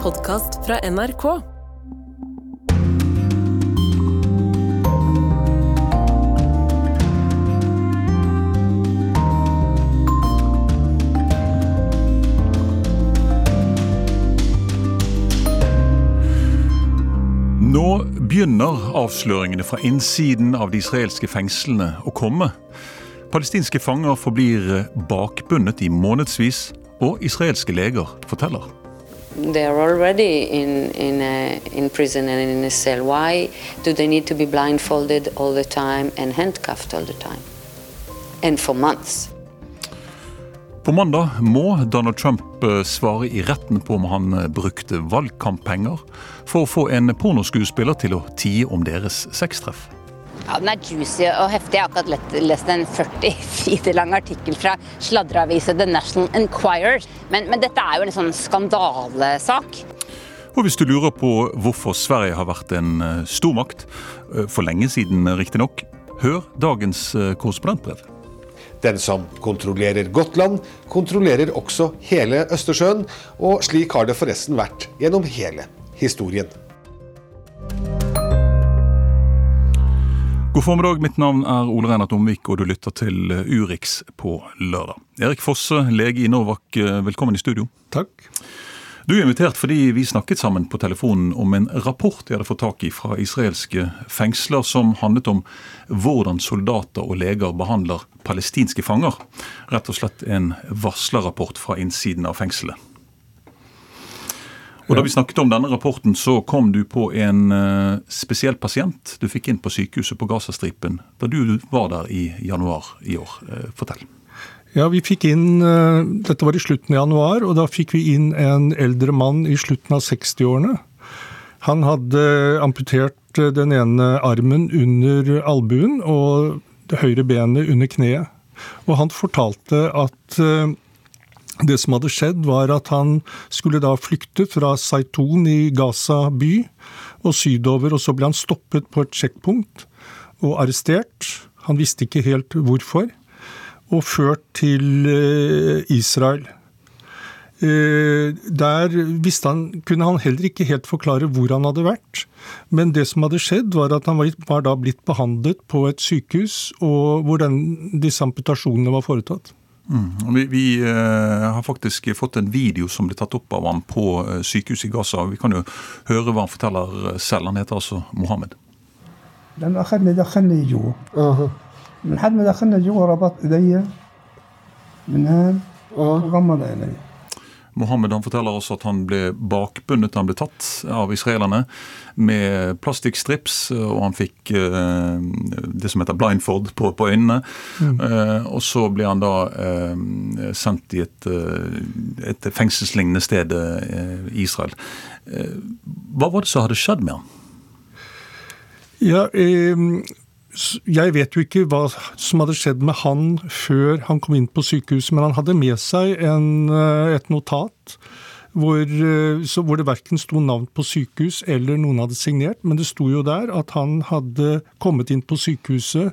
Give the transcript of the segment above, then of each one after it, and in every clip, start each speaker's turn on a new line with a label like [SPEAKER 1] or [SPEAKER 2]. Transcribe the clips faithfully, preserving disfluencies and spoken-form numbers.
[SPEAKER 1] podcast fra N R K.
[SPEAKER 2] Nå begynner avsløringene fra innsiden av de israelske fengslene å komme. Palestinske fanger forblir bakbundet i månedsvis, og israelske leger forteller.
[SPEAKER 3] They are already in, in, a, in prison and in a cell. Why do they need to be blindfolded all the time and handcuffed all the time? And for months.
[SPEAKER 2] På mandag må Donald Trump svare i retten på om han brukte valgkamppenger for å få en pornoskuespiller til å tie om deres sextreff.
[SPEAKER 4] Ja, den er juicy og heftig. Jeg har akkurat lest en førti sider lang artikkel fra sladreavisen The National Enquirer. Men, men dette er jo en sånn skandalesak.
[SPEAKER 2] Og hvis du lurer på hvorfor Sverige har vært en stormakt, for lenge siden riktig nok, hør dagens korrespondentbrev.
[SPEAKER 5] Den som kontrollerer Gotland, kontrollerer også hele Østersjøen, og slik har det forresten vært gjennom hele historien.
[SPEAKER 2] God formiddag, mitt navn er Ole Reinert Omvik, og du lytter til Urix på lørdag. Erik Fosse, lege i Novak, velkommen i studio.
[SPEAKER 6] Takk.
[SPEAKER 2] Du er invitert fordi vi snakket sammen på telefonen om en rapport jeg hadde fått tak i fra israelske fengsler som handlet om hvordan soldater og leger behandler palestinske fanger. Rett og slett en varslerrapport fra innsiden av fengselet. Og da vi snakket om denne rapporten, så kom du på en uh, spesiell pasient du fikk inn på sykehuset på Gazastripen da du var der i januar i år. Uh, fortell.
[SPEAKER 6] Ja, vi fikk inn, uh, dette var i slutten av januar, og da fikk vi inn en eldre mann i slutten av sekstiårene. Han hadde amputert den ene armen under albuen og det høyre benet under kneet. Og han fortalte at uh, det som hadde skjedd var at han skulle da flykte fra Zaytun i Gaza by og sydover, og så ble han stoppet på et sjekkpunkt og arrestert. Han visste ikke helt hvorfor. Og ført til Israel. Der visste han, kunne han heller ikke helt forklare hvor han hadde vært. Men det som hadde skjedd var at han var, var da blitt behandlet på et sykehus, og hvor den, disse amputasjonene var foretatt.
[SPEAKER 2] Mm. Vi, vi uh, har faktisk fått en video som ble tatt opp av ham på uh, sykehuset i Gaza. Vi kan jo høre hva han forteller selv. Han heter altså Mohammed.
[SPEAKER 7] Den أخذني دخلني جوا. أها. من حد ما دخلنا جوا ربط إيدي من هان وغمض عيني.
[SPEAKER 2] Mohammed han forteller også at han ble bakbundet, han ble tatt av israelerne med plastikkstrips, og han fikk uh, det som heter blindfold på, på øynene. Mm. Uh, og så ble han da uh, sendt i et, uh, et fengselslignende sted uh, i Israel. Uh, hva var det som hadde skjedd med han?
[SPEAKER 6] Ja, um Jeg vet jo ikke hva som hadde skjedd med han før han kom inn på sykehuset, men han hadde med seg en, et notat hvor, så, hvor det hverken sto navn på sykehus eller noen hadde signert, men det sto jo der at han hadde kommet inn på sykehuset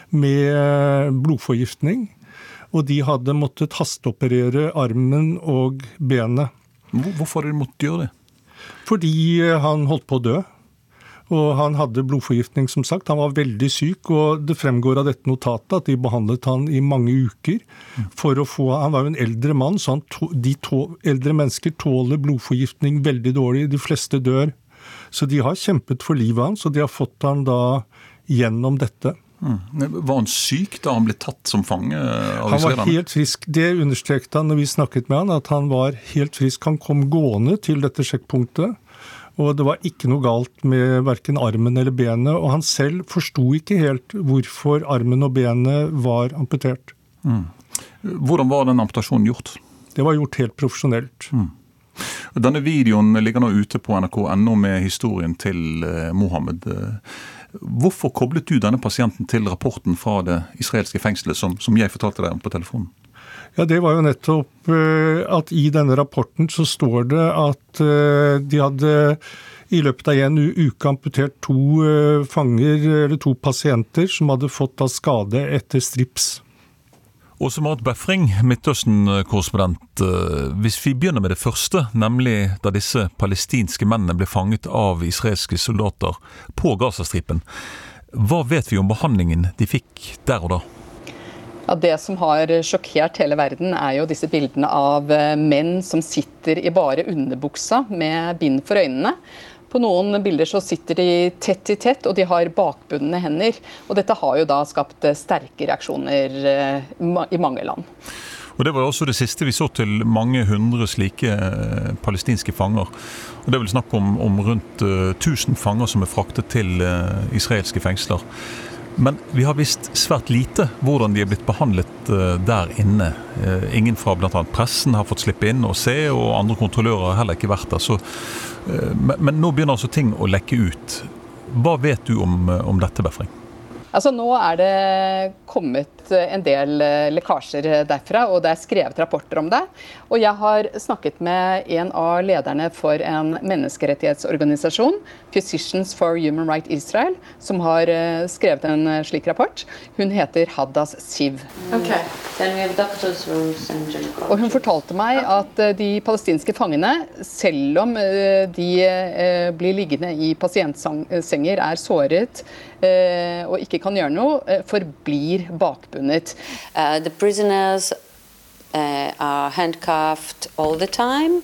[SPEAKER 6] med blodforgiftning, og de hadde måttet hasteoperere armen og benet.
[SPEAKER 2] Hvorfor hadde de måttet gjøre det?
[SPEAKER 6] Fordi han holdt på å dø. Og han hadde blodforgiftning, som sagt. Han var veldig syk, og det fremgår av dette notatet at de behandlet han i mange uker for å få, han var jo en eldre mann, så han to, de to, eldre mennesker tåler blodforgiftning veldig dårlig, de fleste dør. Så de har kjempet for livet hans, og de har fått han da gjennom dette.
[SPEAKER 2] Mm. Var han syk da han ble tatt som fange av
[SPEAKER 6] Han var
[SPEAKER 2] israelerne?
[SPEAKER 6] helt frisk. Det understrekte han når vi snakket med han, at han var helt frisk. Han kom gående til dette sjekkpunktet, og det var ikke noe galt med hverken armen eller benet, og han selv forstod ikke helt hvorfor armen og benet var amputert.
[SPEAKER 2] Mm. Hvordan var den amputasjonen gjort?
[SPEAKER 6] Det var gjort helt profesjonelt.
[SPEAKER 2] Mm. Denne videoen ligger nå ute på N R K punkt N O med historien til eh, Mohammed. Hvorfor koblet du denne pasienten til rapporten fra det israelske fengselet som, som jeg fortalte deg om på telefonen?
[SPEAKER 6] Ja, det var jo nettopp at i denne rapporten så står det at de hadde i løpet av en uke amputert to fanger, eller to pasienter som hadde fått av skade etter strips.
[SPEAKER 2] Åse Marit Befring, Midtøsten-korrespondent. Hvis vi begynner med det første, nemlig da disse palestinske mennene ble fanget av israelske soldater på Gazastripen, hva vet vi om behandlingen de fikk der og da?
[SPEAKER 1] Ja, det som har sjokkert hele verden er jo disse bildene av menn som sitter i bare underbuksa med bind for øynene. På noen bilder så sitter de tett i tett, og de har bakbundne hender. Og dette har jo da skapt sterke reaksjoner i mange land.
[SPEAKER 2] Og det var også det siste vi så til mange hundre slike palestinske fanger. Og det er vel snakk om, om rundt tusen fanger som er fraktet til israelske fengsler. Men vi har visst svært lite hvordan de er blitt behandlet der inne. Ingen fra blant annet pressen har fått slippe inn og se, og andre kontrollører har heller ikke vært der. Så, men, men nå begynner altså ting å lekke ut. Hva vet du om, om dette, Befring?
[SPEAKER 1] Altså nå er det kommet en del lekkasjer derfra, og det er skrevet rapporter om det. Og jeg har snakket med en av lederne for en menneskerettighetsorganisasjon, Physicians for Human Rights Israel, som har skrevet en slik rapport. Hun heter Haddas Siv.
[SPEAKER 3] Okay. Then we have doctors' rooms and
[SPEAKER 1] og hun fortalte meg at de palestinske fangene, selv om de blir liggende i pasientsenger, er såret og ikke kan gjøre noe, forblir bakbundet.
[SPEAKER 3] Uh, the prisoners uh, are handcuffed all the time,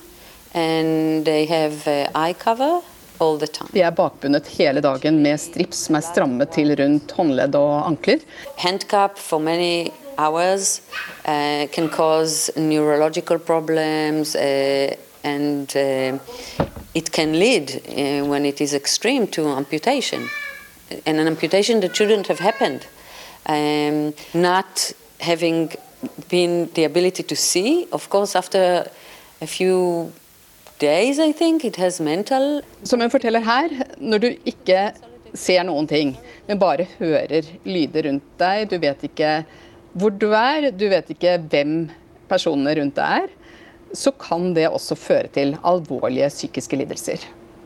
[SPEAKER 3] and they have uh, eye cover all the time.
[SPEAKER 1] De er bakbundet hele dagen med strips som er strammet til rundt håndledd og ankler.
[SPEAKER 3] Handcuff for many hours uh, can cause neurological problems uh, and uh, it can lead, uh, when it is extreme, to amputation. And an amputation that shouldn't have happened. Um, not having been the ability to see, of course, after a few days, I think, it has mental.
[SPEAKER 1] Som hun forteller her, når du ikke ser noen ting, men bare hører lyder rundt deg, du vet ikke hvor du er, du vet ikke hvem personene rundt deg er, så kan det også føre til alvorlige psykiske lidelser.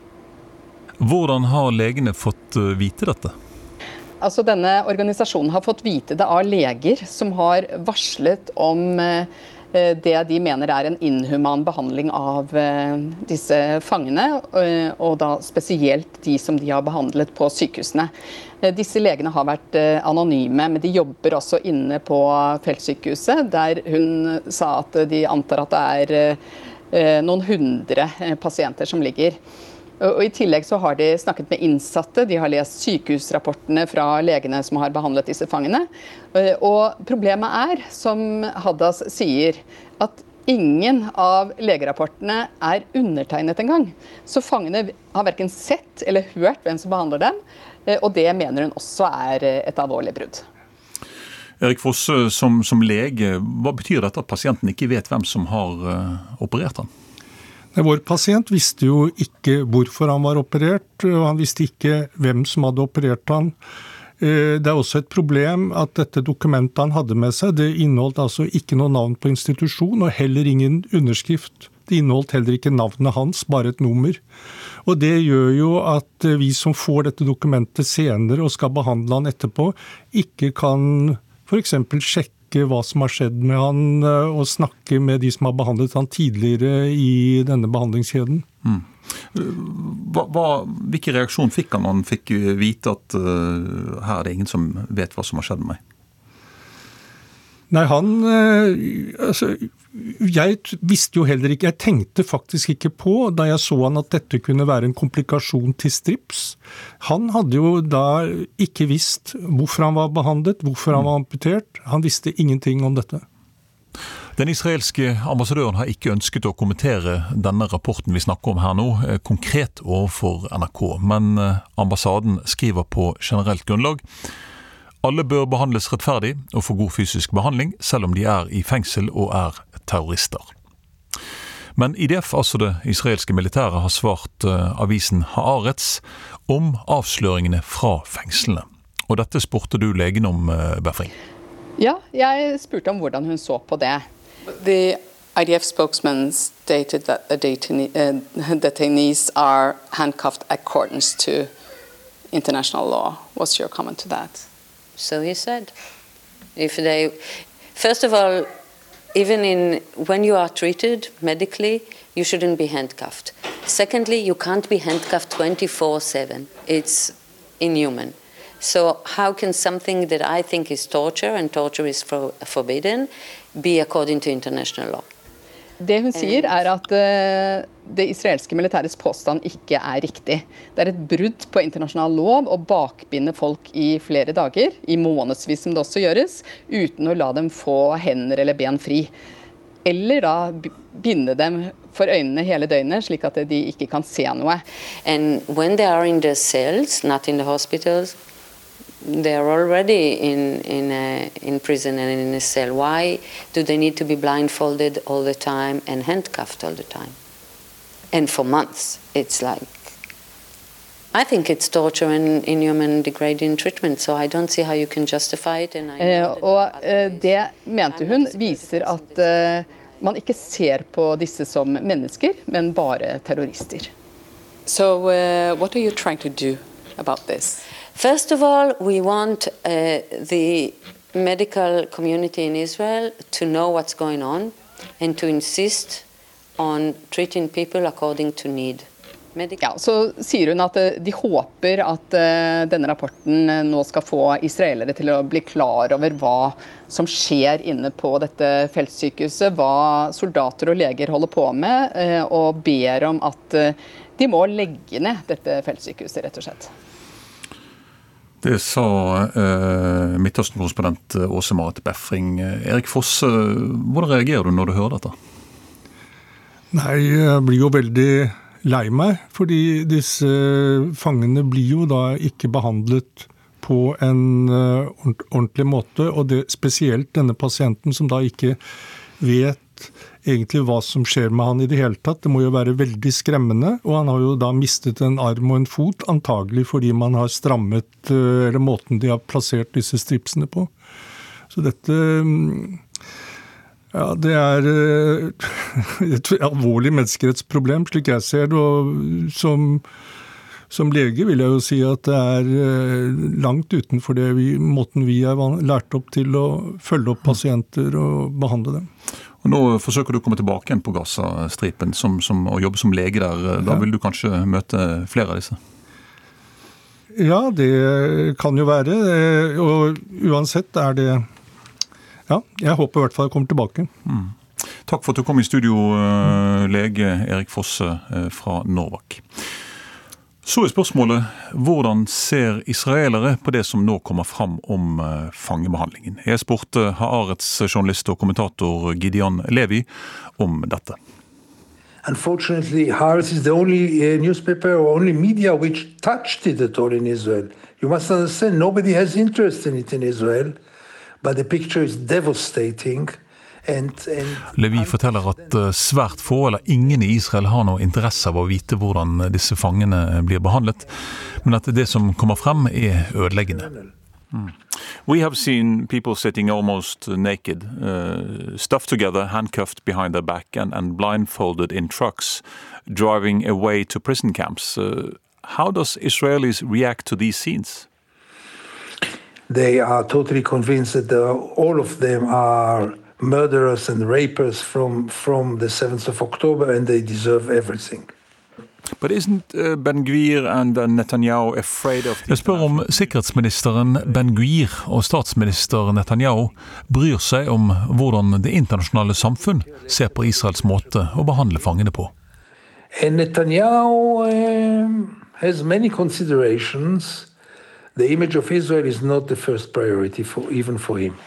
[SPEAKER 2] Hvordan har legene fått vite dette?
[SPEAKER 1] Altså, denne organisasjonen har fått vite det av leger som har varslet om det de mener er en inhuman behandling av disse fangene, og da spesielt de som de har behandlet på sykehusene. Disse legene har vært anonyme, men de jobber også inne på feltsykehuset, der hun sa at de antar at det er noen hundre pasienter som ligger. Og i tillegg så har de snakket med innsatte, de har lest sykehusrapportene fra legene som har behandlet disse fangene. Og problemet er, som Haddas sier, at ingen av legerapportene er undertegnet en gang. Så fangene har hverken sett eller hørt hvem som behandler dem, og det mener hun også er et alvorlig brudd.
[SPEAKER 2] Erik Fosse, som, som lege, hva betyr dette at pasienten ikke vet hvem som har uh, operert han?
[SPEAKER 6] Vår pasient visste jo ikke hvorfor han var operert, og han visste ikke hvem som hadde operert han. Det er også et problem at dette dokumentet han hadde med seg, det inneholdt altså ikke noe navn på institusjon, og heller ingen underskrift. Det inneholdt heller ikke navnet hans, bare et nummer. Og det gjør jo at vi som får dette dokumentet senere og skal behandle han etterpå, ikke kan for eksempel sjekke hva som har skjedd med han, og snakke med de som har behandlet han tidligere i denne behandlingskjeden.
[SPEAKER 2] Mm. Hva, hva, hvilke reaksjon fikk han når han fikk vite at uh, her er det ingen som vet hva som har skjedd med meg?
[SPEAKER 6] Nei, han, altså, jeg visste jo heller ikke, jeg tenkte faktisk ikke på, da jeg så han at dette kunne være en komplikasjon til strips. Han hadde jo da ikke visst hvorfor han var behandlet, hvorfor han var amputert. Han visste ingenting om dette.
[SPEAKER 2] Den israelske ambassadøren har ikke ønsket å kommentere denne rapporten vi snakker om her nå, konkret overfor N R K, men ambassaden skriver på generelt grunnlag. Alle bør behandles rettferdig og få god fysisk behandling, selv om de er i fengsel og er terrorister. Men I D F, altså det israelske militæret, har svart uh, avisen Haaretz om avsløringene fra fengslene. Og dette spurte du legen om, uh, Befring.
[SPEAKER 1] Ja, jeg spurte om hvordan hun så på det. The I D F spokesman stated that the detainees are handcuffed according to international law. What's your comment to that?
[SPEAKER 3] So he said, if they, First of all, even in when you are treated medically, you shouldn't be handcuffed. Secondly, you can't be handcuffed twenty-four seven. It's inhuman. So how can something that I think is torture, and torture is for, forbidden, be according to international law?
[SPEAKER 1] Det hun sier er at uh, det israelske militærets påstand ikke er riktig. Det er et brudd på internasjonal lov å bakbinde folk i flere dager, i månedsvis som det også gjøres, uten å la dem få hender eller ben fri. Eller da binde dem for øynene hele døgnet, slik at de ikke kan se noe.
[SPEAKER 3] And when they are in the cells, not in the hospitals, they are already in in a, in prison and in a cell. Why do they need to be blindfolded all the time and handcuffed all the time? And for months, it's like, I think it's torture and inhuman degrading treatment, so I don't see how you can justify it. And I
[SPEAKER 1] eh, og eh, det mente hun viser at eh, man ikke ser på disse som mennesker, men bare terrorister.
[SPEAKER 8] So uh, what are you trying to do about this?
[SPEAKER 3] First of all, we want uh, the medical community in Israel to know what's going on and to insist on treating people according to need.
[SPEAKER 1] Ja, så sier hun at de håper at uh, denne rapporten nå skal få israelere til å bli klar over hva som skjer inne på dette feltsykehuset, hva soldater og leger holder på med, uh, og ber om at uh, de må legge ned dette feltsykehuset, rett og slett.
[SPEAKER 2] Det sa uh, Midtøsten-korrespondent Åse Marit Befring. Erik Fosse, hvordan reagerer du når du hører dette?
[SPEAKER 6] Nei, jeg blir jo veldig lei meg, fordi disse fangene blir jo da ikke behandlet på en ordentlig måte, og det spesielt denne pasienten som da ikke vet egentlig hva som skjer med han i det hele tatt. Det må jo være veldig skremmende, og han har jo da mistet en arm og en fot, antagelig fordi man har strammet, eller måten de har plassert disse stripsene på. Så dette, ja, det er et alvorlig menneskerettsproblem, slik jeg ser det, og som, som lege vil jeg jo si at det er langt utenfor det vi, måten vi er lært opp til å følge opp pasienter og behandle dem.
[SPEAKER 2] Og nå forsøker du å komme tilbake igjen på Gaza-stripen som, som, og jobbe som lege der. Da vil du kanskje møte flere av disse?
[SPEAKER 6] Ja, det kan jo være. Og uansett er det... Ja, jeg håper i hvert fall jeg kommer tilbake.
[SPEAKER 2] Mm. Takk for at du kom i studio, lege Erik Fosse fra Norvak. Så er spørsmålet, hvordan ser israelere på det som nå kommer fram om fangebehandlingen? Jeg spurte Haaretz journalist og kommentator Gideon Levi om dette.
[SPEAKER 9] Unfortunately, Haaretz is the only uh, newspaper or only media which touched it at all in Israel. You must understand, nobody has interest in it in Israel, but the picture is devastating.
[SPEAKER 2] Levi forteller at svært få eller ingen i Israel har noe interesse av å vite hvordan disse fangene blir behandlet, men at det som kommer frem er ødeleggende. Mm. We have seen people sitting almost naked, uh, stuffed together, handcuffed behind their back and, and blindfolded in trucks, driving away to prison camps. Uh, how does Israelis react to these scenes?
[SPEAKER 9] They are totally convinced that the, all of them are murderers and rapers from, from the seventh of October, and they deserve everything.
[SPEAKER 2] But isn't uh, Ben-Gvir and uh, Netanyahu afraid of... Jeg spør om sikkerhetsministeren Ben-Gvir og statsminister Netanyahu bryr seg om hvordan det internasjonale samfunn ser på Israels måte å behandle fangene på.
[SPEAKER 9] And Netanyahu um, has many considerations. The image of Israel is not the first priority for, even for him.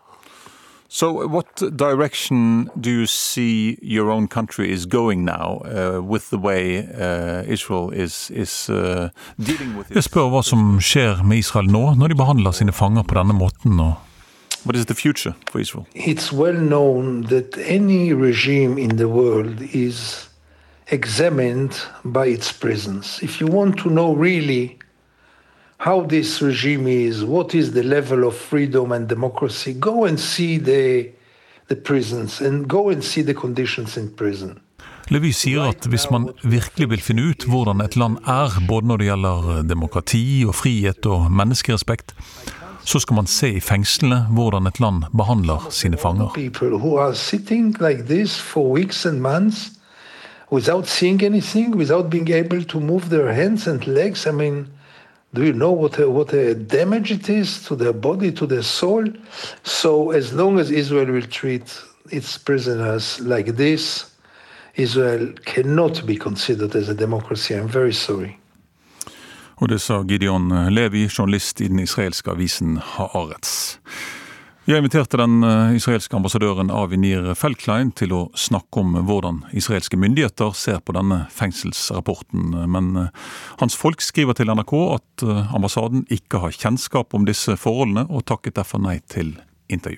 [SPEAKER 2] So what direction do you see your own country is going now uh, with the way uh, Israel is, is uh, dealing with it? Jeg spør hva som skjer med Israel nå, når de behandler sine fanger på denne måten. Og what is the future for Israel?
[SPEAKER 9] It's well known that any regime in the world is examined by its prisons. If you want to know really how this regime is, what is the level of freedom and democracy, go and see the, the prisons and go and see the conditions in prison.
[SPEAKER 2] Levi sier at hvis man virkelig vil finne ut hvordan et land er, både når det gjelder demokrati og frihet og menneskerespekt, Så skal man se I fengslene hvordan et land behandler sine fanger.
[SPEAKER 9] People who are sitting like this for weeks and months without seeing anything, without being able to move their hands and legs. I mean, do you know what a, what a damage it is to their body, to their soul? So as long as Israel will treat its prisoners like this, Israel cannot be considered as a democracy. I'm very sorry.
[SPEAKER 2] Og det sa Gideon Levi, journalist I den israelske avisen Haaretz. Jeg inviterte den israelske ambassadøren Avi Nir Feldklein til å snakke om hvordan israelske myndigheter ser på denne fengselsrapporten. Men hans folk skriver til NRK at ambassaden ikke har kjennskap om disse forholdene og takket derfor nei til intervju.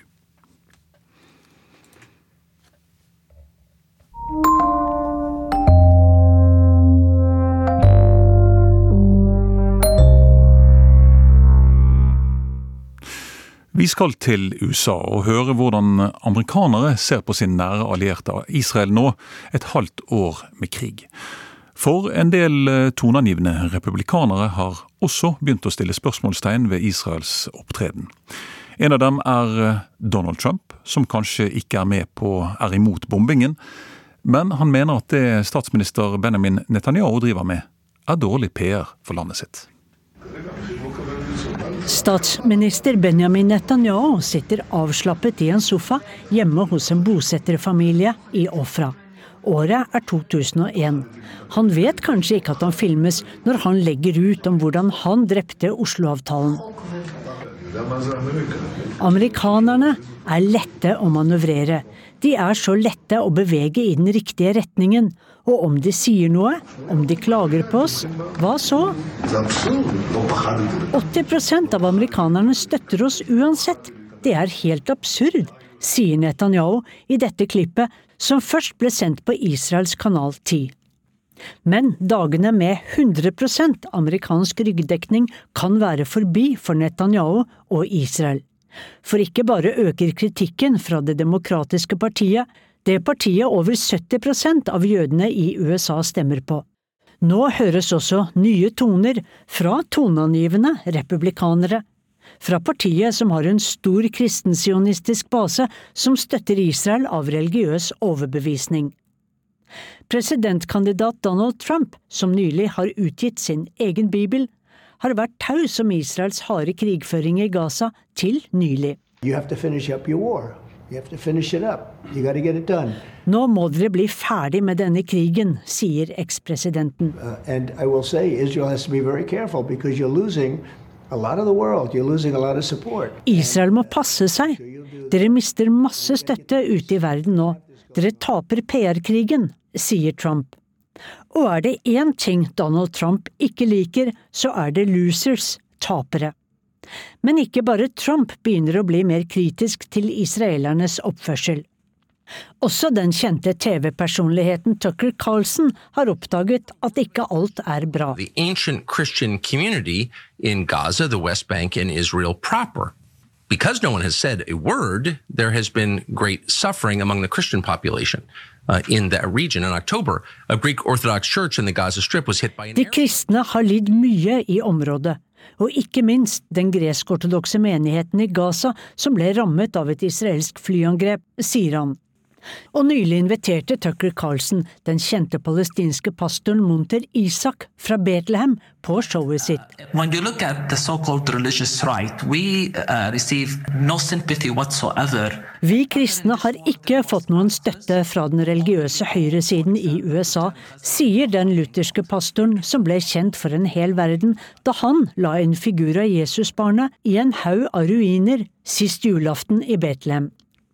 [SPEAKER 2] Vi skal til USA og høre hvordan amerikanere ser på sin nære allierte Israel nå, et halvt år med krig. For en del toneangivende republikanere har også begynt å stille spørsmålstegn ved Israels opptreden. En av dem er Donald Trump, som kanskje ikke er med på, er imot bombingen, men han mener at det statsminister Benjamin Netanyahu driver med, er dårlig P R for landet sitt.
[SPEAKER 10] Statsminister Benjamin Netanyahu sitter avslappet I en sofa hjemme hos en bosetterfamilie I Ofra. Året er to tusen og en. Han vet kanskje ikke at han filmes når han legger ut om hvordan han drepte Oslo-avtalen. Amerikanerne er lette å manøvrere. De er så lette å bevege I den riktige retningen. Og om de sier noe, om de klager på oss, hva så? åtti prosent av amerikanerne støtter oss uansett. Det er helt absurd, sier Netanyahu I dette klippet, som først ble sendt på Israels kanal ti. Men dagene med hundre prosent amerikansk ryggdekning kan være forbi for Netanyahu og Israel. For ikke bare øker kritikken fra det demokratiske partiet, det partiet over sytti prosent av jødene I USA stemmer på. Nå høres også nye toner fra toneangivende republikanere. Fra partiet som har en stor kristensionistisk base som støtter Israel av religiøs overbevisning. Presidentkandidat Donald Trump, som nylig har utgitt sin egen bibel, har vært taus om Israels harde krigføring I Gaza til nylig.
[SPEAKER 11] You have to finish up your war. You have to finish it up. You got to get it done.
[SPEAKER 10] Nå må dere bli ferdig med denne krigen, sier ekspresidenten.
[SPEAKER 11] Uh, and I will say Israel has to be very careful because you're losing a lot of the world. You're losing a lot of support.
[SPEAKER 10] Israel må passe seg. Dere mister masse støtte ute I verden nå. Dere taper P R-krigen, sier Trump. Og er det en ting Donald Trump ikke liker, så er det losers, tapere. Men ikke bare Trump begynner å bli mer kritisk til israelernes oppførsel. Også den kjente T V-personligheten Tucker Carlson har oppdaget at ikke alt er bra.
[SPEAKER 12] The ancient Christian community in Gaza, the West Bank and Israel proper. Because no one has said a word, there has been great suffering among the Christian population. Uh, in that region in October, a Greek Orthodox church in the Gaza Strip was hit by an
[SPEAKER 10] De kristne har lidd mye I området, og ikke minst den gresk-ortodokse menigheten I Gaza som ble rammet av et israelsk flyangrep, sier han. Og nylig inviterte Tucker Carlson den kjente palestinske pastoren Munter Isak fra Bethlehem på showet sitt.
[SPEAKER 13] When you look at the so-called religious right, we uh, receive no sympathy whatsoever.
[SPEAKER 10] Vi kristne har ikke fått noen støtte fra den religiøse høyresiden I USA, sier den lutherske pastoren som ble kjent for en hel verden da han la en figur av Jesusbarnet I en haug av ruiner sist julaften I Bethlehem.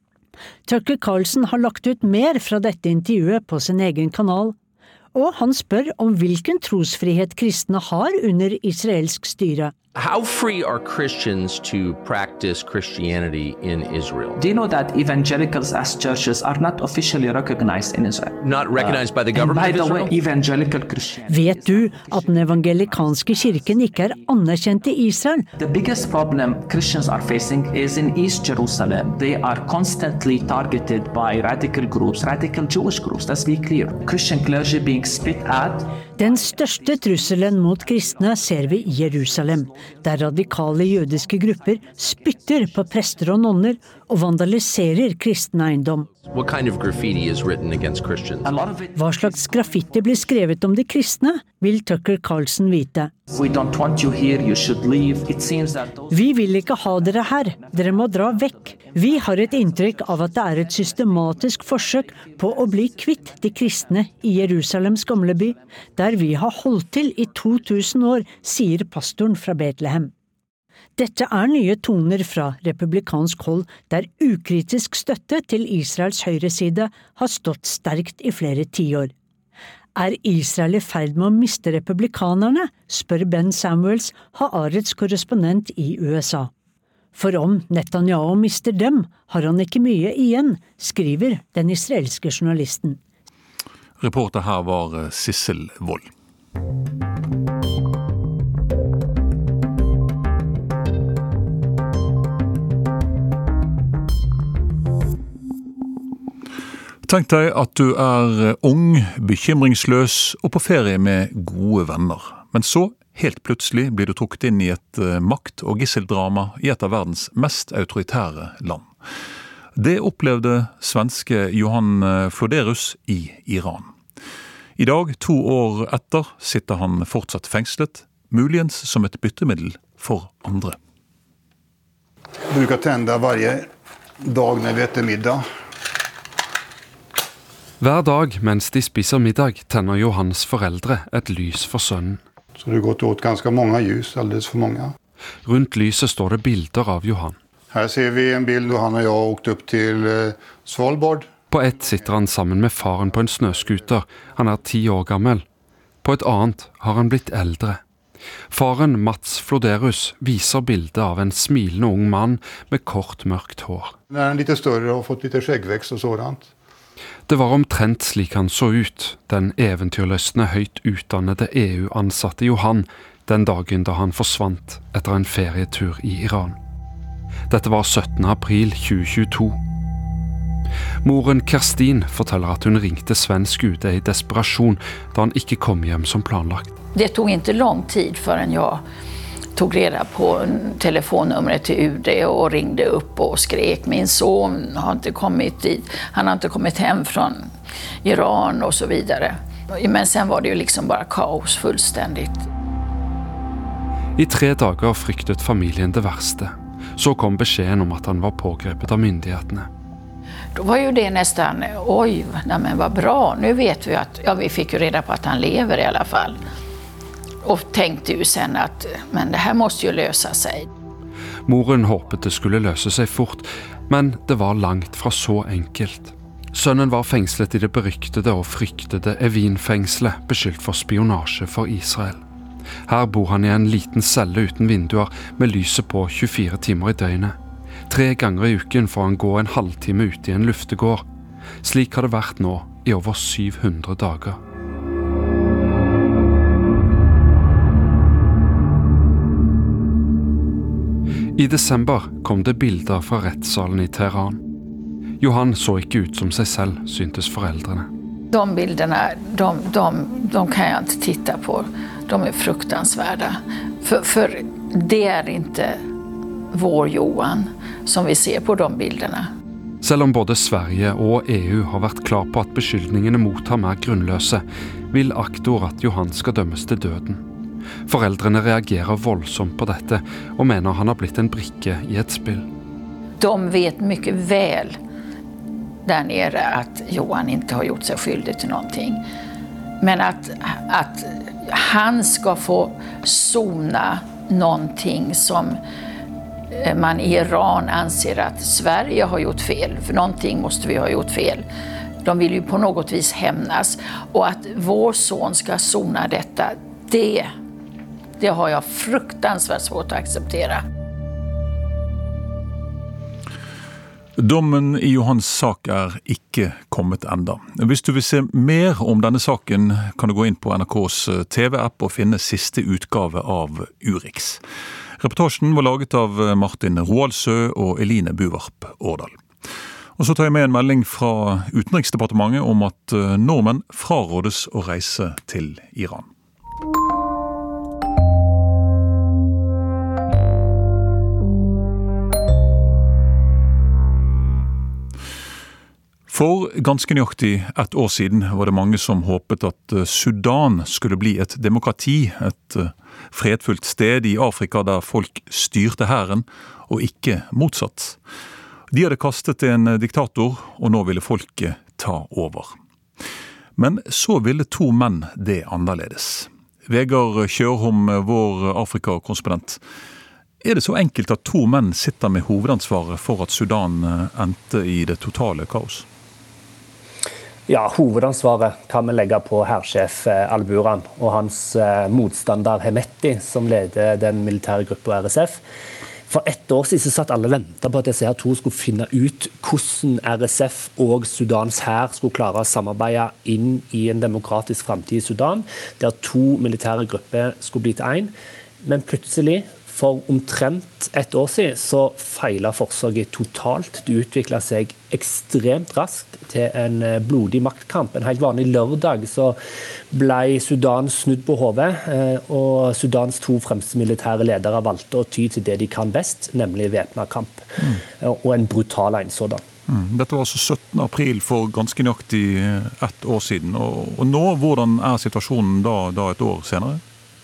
[SPEAKER 10] Tucker Carlson har lagt ut mer fra dette intervjuet på sin egen kanal, og han spør om hvilken trosfrihet kristne har under israelsk styre.
[SPEAKER 12] How free are Christians to practice Christianity in Israel?
[SPEAKER 13] Do you know that evangelicals as churches are not officially recognized in Israel?
[SPEAKER 12] Not recognized uh, by the government
[SPEAKER 13] and by
[SPEAKER 12] of
[SPEAKER 13] the
[SPEAKER 12] Israel?
[SPEAKER 13] Way, evangelical Christians.
[SPEAKER 10] Vet du at den evangelikanske kirken ikke er anerkjent I Israel?
[SPEAKER 13] The biggest problem Christians are facing is in East Jerusalem. They are constantly targeted by radical groups, radical Jewish groups, let's be clear. Christian clergy being spit at.
[SPEAKER 10] Den største trusselen mot kristne ser vi i Jerusalem, der radikale jødiske grupper spytter på prester og nonner og vandaliserer kristen eiendom.
[SPEAKER 12] What kind of graffiti is written against Christians?
[SPEAKER 10] Hva slags graffiti blir skrevet om de kristne, vil Tucker Carlson vite.
[SPEAKER 13] We don't want you here, you should leave. It seems that those...
[SPEAKER 10] Vi vil ikke ha dere her, dere må dra vekk. Vi har et inntrykk av at det er et systematisk forsøk på å bli kvitt de kristne i Jerusalems gamle by, der vi har holdt til i to tusen år, sier pastoren fra Betlehem. Dette er nye toner fra republikansk hold, der ukritisk støtte til Israels høyreside har stått sterkt i flere tiår. Er Israel i ferd med å miste republikanerne, spør Ben Samuels, Haaretz korrespondent i U S A. For om Netanyahu mister dem, har han ikke mye igjen, skriver den israelske journalisten.
[SPEAKER 2] Reporter her var Sissel Wold. Tenk deg at du er ung, bekymringsløs og på ferie med gode venner. Men så, helt plutselig, blir du trukket inn i et makt- og gisseldrama i et av verdens mest autoritære land. Det opplevde svenske Johan Flodérus i Iran. I dag, to år etter, sitter han fortsatt fengslet, muligens som et byttemiddel for andre.
[SPEAKER 14] Jeg bruker tende varje dag når vi etter middag.
[SPEAKER 15] Hver dag mens de spiser middag tenner Johans foreldre et lys for sønnen.
[SPEAKER 14] Så det har gått åt ganske mange ljus, alldeles for mange.
[SPEAKER 15] Rundt lyset står det bilder av Johan.
[SPEAKER 14] Her ser vi en bild hvor han og jeg åkte opp til Svalbard.
[SPEAKER 15] På ett sitter han sammen med faren på en snøskuter. Han er ti år gammel. På et annet har han blitt eldre. Faren Mats Flodérus viser bildet av en smilende ung mann med kort, mørkt hår.
[SPEAKER 14] Han er litt større og fått litt skjeggvekst og sånt.
[SPEAKER 15] Det var omtrent slik han så ut, den eventyrløsne høyt utdannede E U-ansatte Johan, den dagen da han forsvant etter en ferietur i Iran. Dette var syttende april tjue tjueto. Moren Kerstin forteller at hun ringte svensk U D i desperasjon da han ikke kom hjem som planlagt.
[SPEAKER 16] Det tog inte lång tid förrän jag tog reda på telefonnumret till U D och ringde upp och skrek min son har inte kommit dit, han har inte kommit hem från Iran och så vidare. Men sen var det ju liksom bara kaos fullständigt.
[SPEAKER 15] I tre dager fryktet familien det verste. Så kom beskjeden om at han var pågrepet av myndighetene.
[SPEAKER 16] Då var ju det nästan, oj, nej men vad bra, nu vet vi att, ja vi fick ju reda på att han lever i alla fall. Och tänkte ju sen att men det här måste ju lösa sig.
[SPEAKER 15] Moren håpet det skulle løse seg fort, men det var langt fra så enkelt. Sønnen var fengslet i det beryktede og fryktede Evin-fengslet, beskyldt for spionasje for Israel. Her bor han i en liten celle uten vinduer med lyset på tjuefire timer i døgnet. Tre ganger i uken får han gå en halvtime ute i en luftegård. Slik har det vært nå i over syv hundre dager. I desember kom det bilder fra rettssalen i Teheran. Johan så ikke ut som seg selv, syntes foreldrene.
[SPEAKER 16] De bilderna, de, de, de kan jag inte titta på. De är fruktansvärda. För, för det är inte vår Johan som vi ser på de bilderna.
[SPEAKER 15] Selv om både Sverige og E U har vært klar på at beskyldningene mot ham er grunnløse, vil aktor at Johan skal dømmes til døden. Foreldrene reagerer voldsomt på dette og mener han har blitt en brikke i et spill.
[SPEAKER 16] De vet mycket väl där nere att Johan inte har gjort sig skyldig till någonting. Men att, att han ska få sona någonting som man i Iran anser att Sverige har gjort fel. För någonting måste vi ha gjort fel. De vill ju på något vis hämnas. Och att vår son ska sona detta, det, det har jag fruktansvärt svårt att acceptera.
[SPEAKER 2] Dommen i Johans sak er ikke kommet enda. Hvis du vil se mer om denne saken, kan du gå inn på N R K's T V-app og finne siste utgave av Urix. Reportasjen var laget av Martin Roaldsø og Eline Buvarp Årdal. Og så tar jeg med en melding fra Utenriksdepartementet om at nordmenn frarådes å reise til Iran. For ganske nøyaktig et år siden var det mange som håpet at Sudan skulle bli et demokrati, et fredfullt sted i Afrika der folk styrte hæren, og ikke motsatt. De hadde kastet en diktator, og nå ville folket ta over. Men så ville to menn det annerledes. Vegard Kjørholm, vår Afrika-korrespondent. Er det så enkelt at to menn sitter med hovedansvaret for at Sudan endte i det totale kaos?
[SPEAKER 17] Ja, hovedansvaret kan vi legge på hærsjef Al-Burhan og hans motstander Hemeti, som leder den militære gruppen R S F. For ett år siden så satt alle ventet på at disse her to skulle finne ut hvordan R S F og Sudans hær skulle klare å samarbeide inn i en demokratisk fremtid i Sudan, der to militære grupper skulle bli til en. Men plutselig, for omtrent ett år siden, så feilet forsøket totalt. Det utviklet seg ekstremt raskt til en blodig maktkamp. En helt vanlig lørdag så ble Sudan snudd på hodet, og Sudans to fremste militære ledere valgte å ty til det de kan best, nemlig væpnet kamp, mm. og en brutal en sådan.
[SPEAKER 2] Mm. Dette var altså syttende april for ganske nøyaktig ett år siden, og, og nå, hvordan er situasjonen da, da et år senere?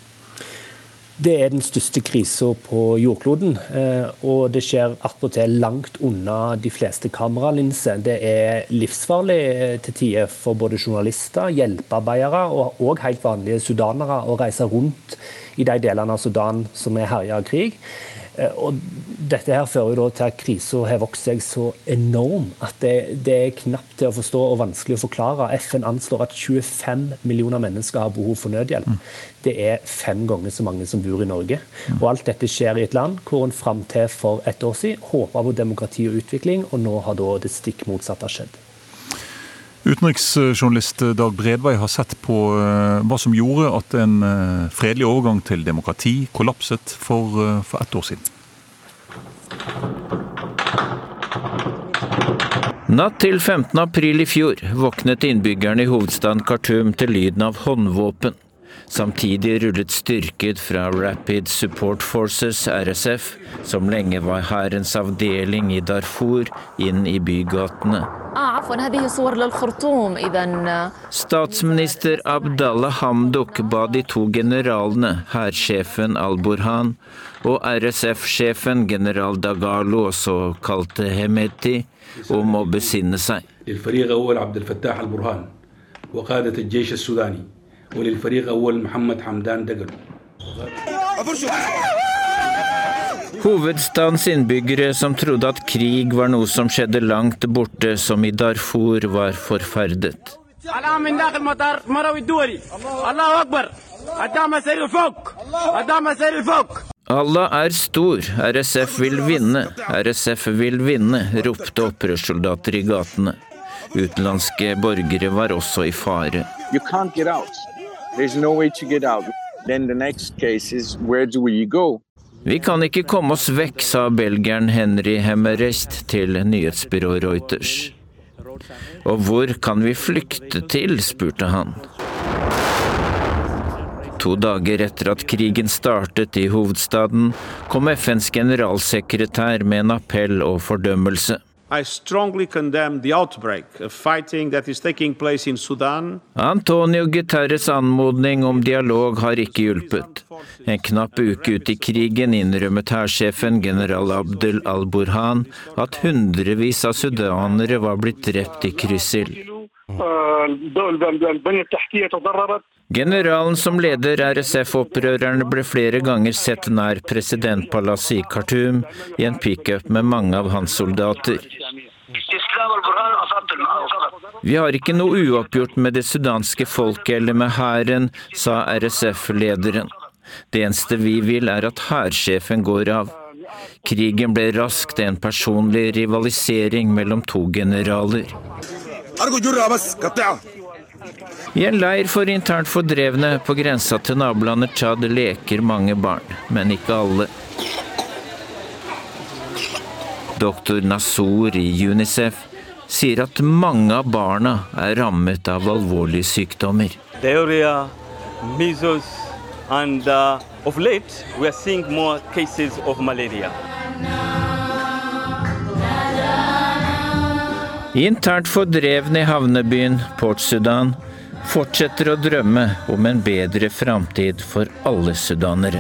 [SPEAKER 17] Det er den største krisen på jordkloden, og det skjer attpåtil langt unna de fleste kameralinser. Det er livsfarlig til tider for både journalister, hjelpearbeidere og, og helt vanlige sudanere å reise rundt i de delene av Sudan som er herjet av krig. Og dette her fører jo da til at krisen har vokst seg så enorm at det, det er knapt til å forstå og vanskelig å forklare. F N anslår at tjuefem millioner mennesker har behov for nødhjelp. Mm. Det er fem ganger så mange som bor i Norge. Mm. Og alt dette skjer i et land hvor en frem til for ett år siden håper på demokrati og utvikling, og nå har da det stikk motsatte skjedd.
[SPEAKER 2] Utenriksjournalist Dag Bredvei har sett på hva som gjorde at en fredelig overgang til demokrati kollapset for, for ett år siden.
[SPEAKER 18] Natt til femtende april i fjor våknet innbyggerne i hovedstaden Khartoum til lyden av håndvåpen. Samtidig rullet styrker fra Rapid Support Forces, R S F, som lenge var hærens avdeling i Darfur, inn i bygatene. Statsminister Abdallah Hamdok ba de to generalene, hærsjefen Al-Burhan og R S F-sjefen general Dagalo, også kalte Hemeti, om å besinne seg.
[SPEAKER 19] للفريق أول عبد الفتاح البرهان وقادة الجيش السوداني وللفريق أول محمد حمدان دقل.
[SPEAKER 18] Hovedstadens innbyggere som trodde at krig var noe som skjedde langt borte, som i Darfur, var forferdet. Allah er stor, R S F vil vinne, R S F vil vinne, ropte opprørssoldater i gatene. Utenlandske borgere var også i fare.
[SPEAKER 20] You can't get out. There's no way to get out. Then the next case is, where do we go?
[SPEAKER 18] Vi kan ikke komme oss vekk, sa belgieren Henry Hemmerest til nyhetsbyrået Reuters. Og hvor kan vi flykte til, spurte han. To dager etter at krigen startet i hovedstaden, kom F N's generalsekretær med en appell og fordømmelse.
[SPEAKER 21] I strongly condemn the outbreak of fighting that is taking place in Sudan.
[SPEAKER 18] Antonio Guterres anmodning om dialog har ikke hjulpet. En knapp uke ut i krigen innrømmet hærsjefen general Abdel Al-Burhan at hundrevis av sudanere var blitt drept i kryssild. Generalen som leder R S F-opprørerne ble flere ganger sett nær presidentpalasset i Khartoum i en pick-up med mange av hans soldater. Vi har ikke noe uoppgjort med det sudanske folket eller med hæren, sa R S F-lederen. Det eneste vi vil er at hærsjefen går av. Krigen ble raskt en personlig rivalisering mellom to generaler. I en leir for internt fordrevne på grensa til nabolandet Tsjad leker mange barn, men ikke alle. Doktor Nassour i UNICEF sier at mange av barna er rammet av alvorlige sykdommer.
[SPEAKER 4] Diarrhea, measles, and uh, of late we are seeing more cases of malaria.
[SPEAKER 18] Internt fordrevne i havnebyen Port Sudan fortsetter å drømme om en bedre framtid for alle sudanere.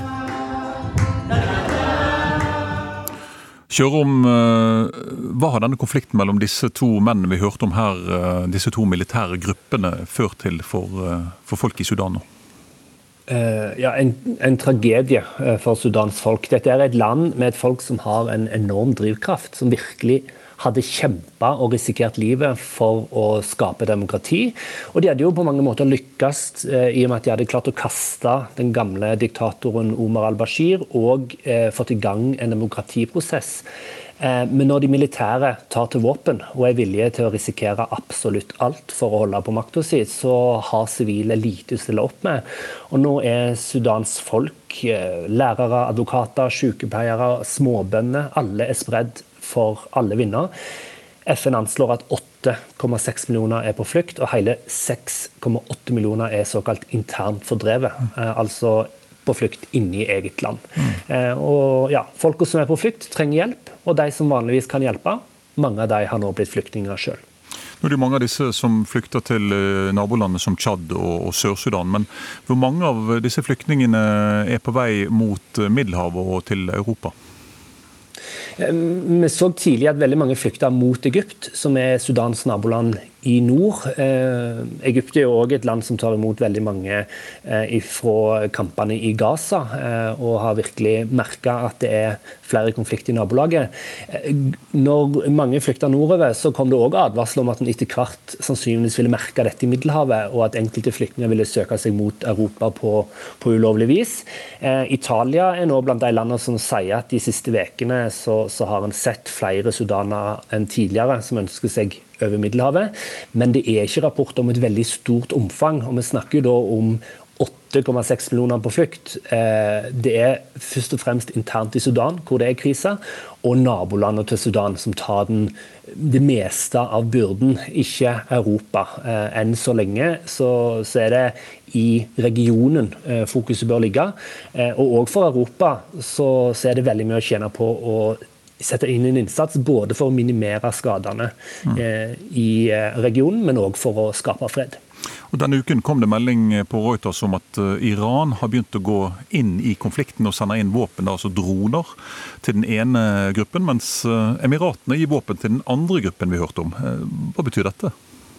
[SPEAKER 2] Kjørom, hva har denne konflikten mellom disse to mennene vi hørte om her, disse to militære gruppene, ført til for, for folk i Sudan nå?
[SPEAKER 17] Uh, ja, en, en tragedie for Sudans folk. Dette er et land med et folk som har en enorm drivkraft, som virkelig hadde kjempet og risikert livet for å skape demokrati. Og de hadde jo på mange måter lykkes eh, i og med at de hadde klart å kaste den gamle diktatoren Omar al-Bashir og eh, fått i gang en demokratiprosess. Eh, men når de militære tar til våpen og er villige til å risikere absolutt alt for å holde på makten sin, så har sivile lite å stille opp med. Og nå er Sudans folk, eh, lærere, advokater, sykepleiere, småbønder, alle er spredd for alle vinner. F N anslår at åtte komma seks millioner er på flukt, og hele seks komma åtte millioner er såkalt internt fordrevet, eh, altså på flukt inne i eget land. Mm. Eh, og ja, folk som er på flukt trenger hjelp, og de som vanligvis kan hjelpe, mange av de har nå blitt flyktninger selv.
[SPEAKER 2] Nå er det mange av disse som flykter til nabolandet som Tchad og, og Sør-Sudan, men hvor mange av disse flyktningene er på vei mot Middelhavet og til Europa?
[SPEAKER 17] Vi så tidlig at veldig mange flykter mot Egypt, som er Sudans naboland i nord. Eh, Egypt er jo også et land som tar imot veldig mange eh, fra kampene i Gaza, eh, og har virkelig merket at det er flere konflikter i nabolaget. Eh, når mange flykter nordover, så kom det også advarsel om at den etter hvert sannsynligvis ville merke dette i Middelhavet, og at enkelte flyktninger ville søke seg mot Europa på, på ulovlig vis. Eh, Italia er nå blant de landene som sier at de siste vekene så, så har en sett flere sudanere enn tidligere som ønsker seg over Middelhavet, men det er ikke rapport om et veldig stort omfang, og vi snakker jo da om åtte komma seks millioner på flukt. Det er først og fremst internt i Sudan, hvor det er krise, og nabolandet til Sudan som tar den, det meste av byrden, ikke Europa. Enn så lenge så, så er det i regionen fokuset bør ligge, og også for Europa så, så er det veldig mye å tjene på å sette inn en innsats både for å minimere skadene mm. eh, i regionen, men også for å skape fred.
[SPEAKER 2] Og denne uken kom det melding på Reuters om at Iran har begynt å gå inn i konflikten og sende inn våpen, altså droner, til den ene gruppen, mens Emiratene gir våpen til den andre gruppen vi hørte om. Hva betyr dette?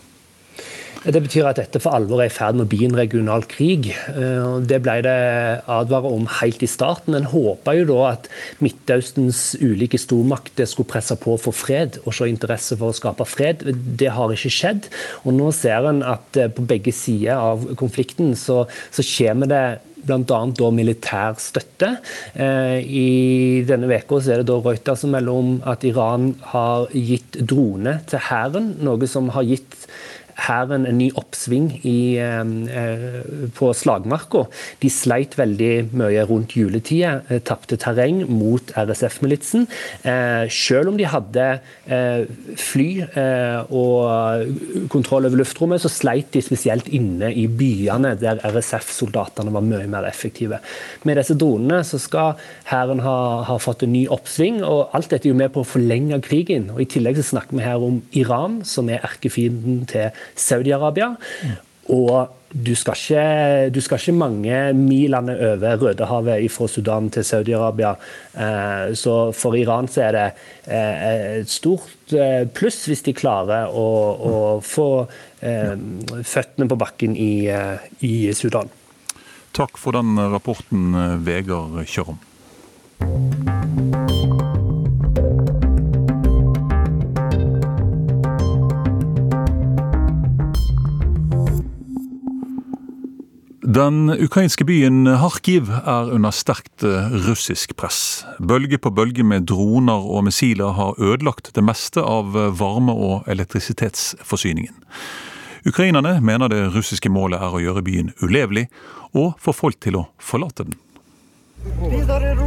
[SPEAKER 17] Det betyr at dette for alvor er i ferd med å bli en regional krig. Det ble det advaret om helt i starten. En håper jo da at Midtøstens ulike stormakter skulle presse på for fred og se interesse for å skape fred. Det har ikke skjedd. Og nå ser en at på begge sider av konflikten så, så kommer det blant annet da militær støtte. I denne veka så er det da Reuters som melder om at Iran har gitt droner til hæren, noe som har gitt hæren en ny oppsving i, eh, på slagmarka. De sleit veldig mye rundt juletida, eh, tappte terreng mot R S F-militsen. Eh, selv om de hadde eh, fly eh, og kontroll over luftrommet, så sleit de spesielt inne i byene der R S F-soldatene var mye mer effektive. Med disse dronene så skal hæren ha, ha fått en ny oppsving, og alt dette er jo med på å forlenge krigen. Og i tillegg så snakker vi her om Iran, som er erkefienden til Saudi-Arabia, mm. og du skal, ikke, du skal ikke mange milene over Rødehavet fra Sudan til Saudi-Arabia, eh, så for Iran så er det eh, et stort eh, pluss hvis de klarer å, å få eh, føttene på bakken i, eh, i Sudan.
[SPEAKER 2] Takk for den rapporten, Vegard Kjørom. Den ukrainske byen Kharkiv er under sterkt russisk press. Bølge på bølge med droner og missiler har ødelagt det meste av varme- og elektrisitetsforsyningen. Ukrainerne mener det russiske målet er å gjøre byen ulevelig og få folk til å forlate den.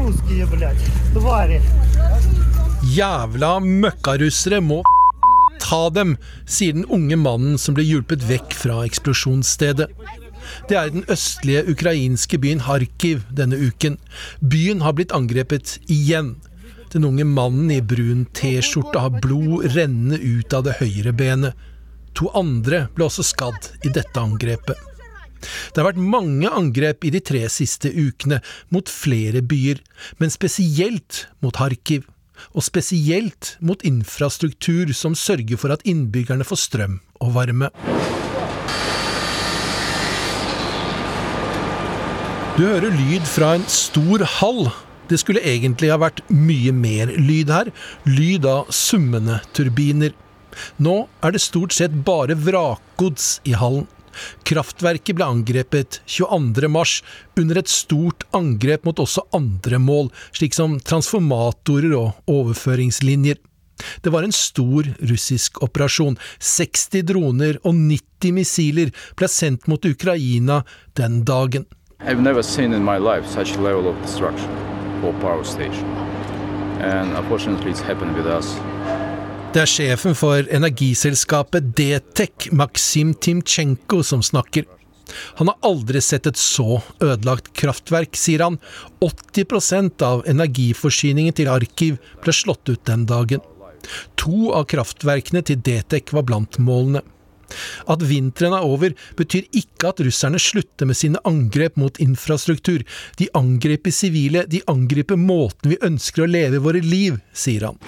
[SPEAKER 22] Jævla møkkarussere må
[SPEAKER 5] ta dem, sier den unge mannen som ble hjulpet vekk fra eksplosjonsstedet. Det er den østlige ukrainske byen Kharkiv denne uken. Byen har blitt angrepet igjen. Den unge mannen i brun T-skjorte har blod rennende ut av det høyre benet. To andre ble også skadd i dette angrepet. Det har vært mange angrep i de tre siste ukene mot flere byer, men spesielt mot Kharkiv, og spesielt mot infrastruktur som sørger for at innbyggerne får strøm og varme. Du hører lyd fra en stor hall. Det skulle egentlig ha vært mye mer lyd her, lyd av summende turbiner. Nå er det stort sett bare vrakgods i hallen. Kraftverket ble angrepet tjueandre mars under et stort angrep mot også andre mål, slik som transformatorer og overføringslinjer. Det var en stor russisk operasjon. seksti droner og nitti missiler ble sendt mot Ukraina den dagen.
[SPEAKER 22] I've never seen in my life such a level of destruction for power station. And unfortunately it's happened with us.
[SPEAKER 5] Det er sjefen for energiselskapet D T E C, Maxim Timchenko, som snakker. Han har aldri sett et så ødelagt kraftverk, sier han. åtti prosent av energiforsyningen til Kharkiv ble slått ut den dagen. To av kraftverkene til D T E C var blant målene. At vinteren er over betyr ikke at russerne slutter med sine angrep mot infrastruktur. De angriper sivile, de angriper måten vi ønsker å leve våre liv, sier han.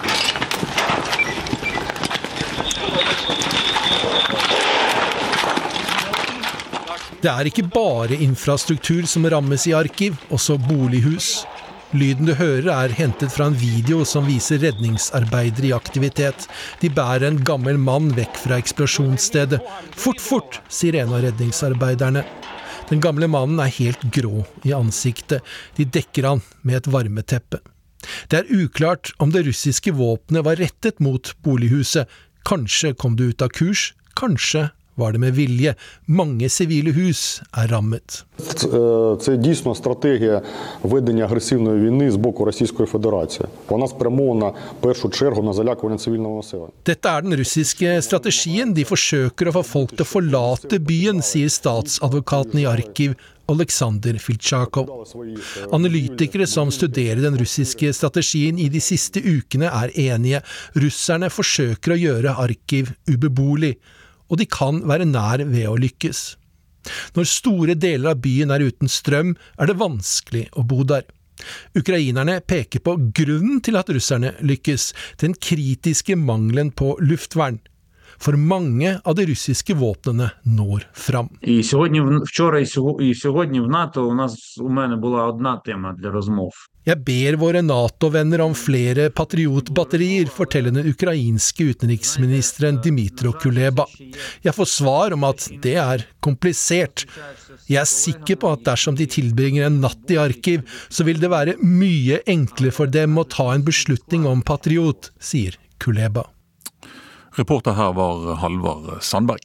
[SPEAKER 5] Det er ikke bare infrastruktur som rammes i Kharkiv, også bolighus. Lyden du hører er hentet fra en video som viser redningsarbeidere i aktivitet. De bærer en gammel mann vekk fra eksplosjonsstedet. Fort, fort, sier en av redningsarbeiderne. Den gamle mannen er helt grå i ansiktet. De dekker han med et varmeteppe. Det er uklart om det russiske våpenet var rettet mot bolighuset. Kanskje kom det ut av kurs, kanskje var det med vilje. Mange sivile hus er rammet.
[SPEAKER 23] Це дійсно стратегія ведення агресивної війни з боку Російської Федерації. Вона спрямована в першу чергу на залякування цивільного населення.
[SPEAKER 5] Dette er den russiske strategien. De forsøker å få folk til å forlate byen, sier statsadvokaten i Kharkiv, Oleksandr Filtjakov. Analytikere som studerer den russiske strategien i de siste ukene er enige. Russerne forsøker å gjøre Kharkiv ubeboelig, og de kan være nær ved å lykkes. Når store deler av byen er uten strøm, er det vanskelig å bo der. Ukrainerne peker på grunnen til at russerne lykkes, den kritiske mangelen på luftvern. For mange av de russiske våpnene når fram.
[SPEAKER 24] І сьогодні, вчора і сьогодні в НАТО у нас у мене була одна тема для розмов.
[SPEAKER 5] Jeg ber våre NATO-venner om flere patriotbatterier, forteller den ukrainske utenriksministeren Dmytro Kuleba. Jeg får svar om at det er komplisert. Jeg er sikker på at dersom de tilbringer en natt i Kharkiv, så vil det være mye enklere for dem å ta en beslutning om patriot, sier Kuleba.
[SPEAKER 2] Reporter her var Halvard Sandberg.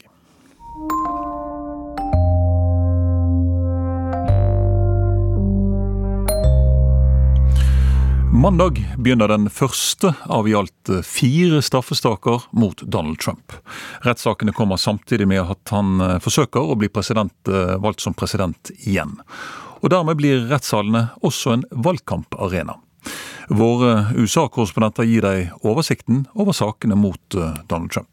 [SPEAKER 2] Mandag begynner den første av i alt fire straffestaker mot Donald Trump. Rettssakene kommer samtidig med at han forsøker å bli president, valgt som president igjen. Og dermed blir rettssalene også en valgkamparena. Våre U S A-korrespondenter gir deg oversikten over sakene mot Donald Trump.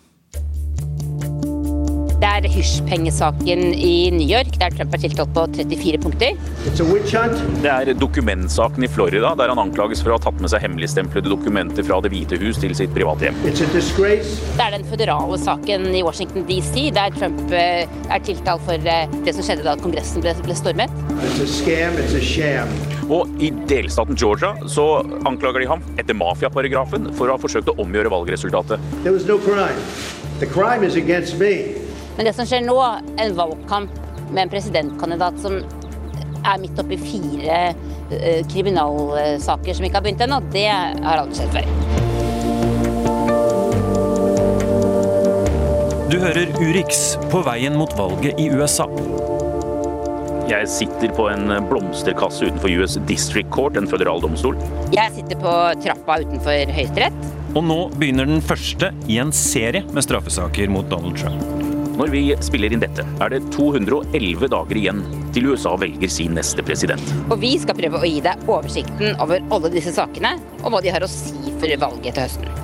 [SPEAKER 25] Det er hysjpengesaken i New York, der Trump er tiltalt på trettifire punkter.
[SPEAKER 26] Det er dokumentsaken i Florida, der han anklages for å ha tatt med seg hemmeligstemplede dokumenter fra Det hvite hus til sitt private hjem.
[SPEAKER 25] Det er den føderale saken i Washington D C, der Trump er tiltalt for det som skjedde da Kongressen ble, ble stormet.
[SPEAKER 26] It's a scam, it's a sham. Og i delstaten Georgia så anklager de ham etter mafiaparagrafen for å ha forsøkt å omgjøre valgresultatet.
[SPEAKER 11] There was no crime. The crime is against me.
[SPEAKER 25] Men det som skjer nå, en valgkamp med en presidentkandidat som er midt oppe i fire uh, kriminalsaker som ikke har begynt ennå, det har aldri skjedd før.
[SPEAKER 27] Du hører Urix på veien mot valget i U S A.
[SPEAKER 26] Jeg sitter på en blomsterkasse utenfor U S District Court, en føderal domstol.
[SPEAKER 25] Jeg sitter på trappa utenfor Høyesterett.
[SPEAKER 27] Og nå begynner den første i en serie med straffesaker mot Donald Trump.
[SPEAKER 26] Når vi spiller inn dette, er det to hundre og elleve dager igjen til U S A velger sin neste president.
[SPEAKER 25] Og vi skal prøve å gi deg oversikten over alle disse sakene, og hva de har å si for valget til høsten.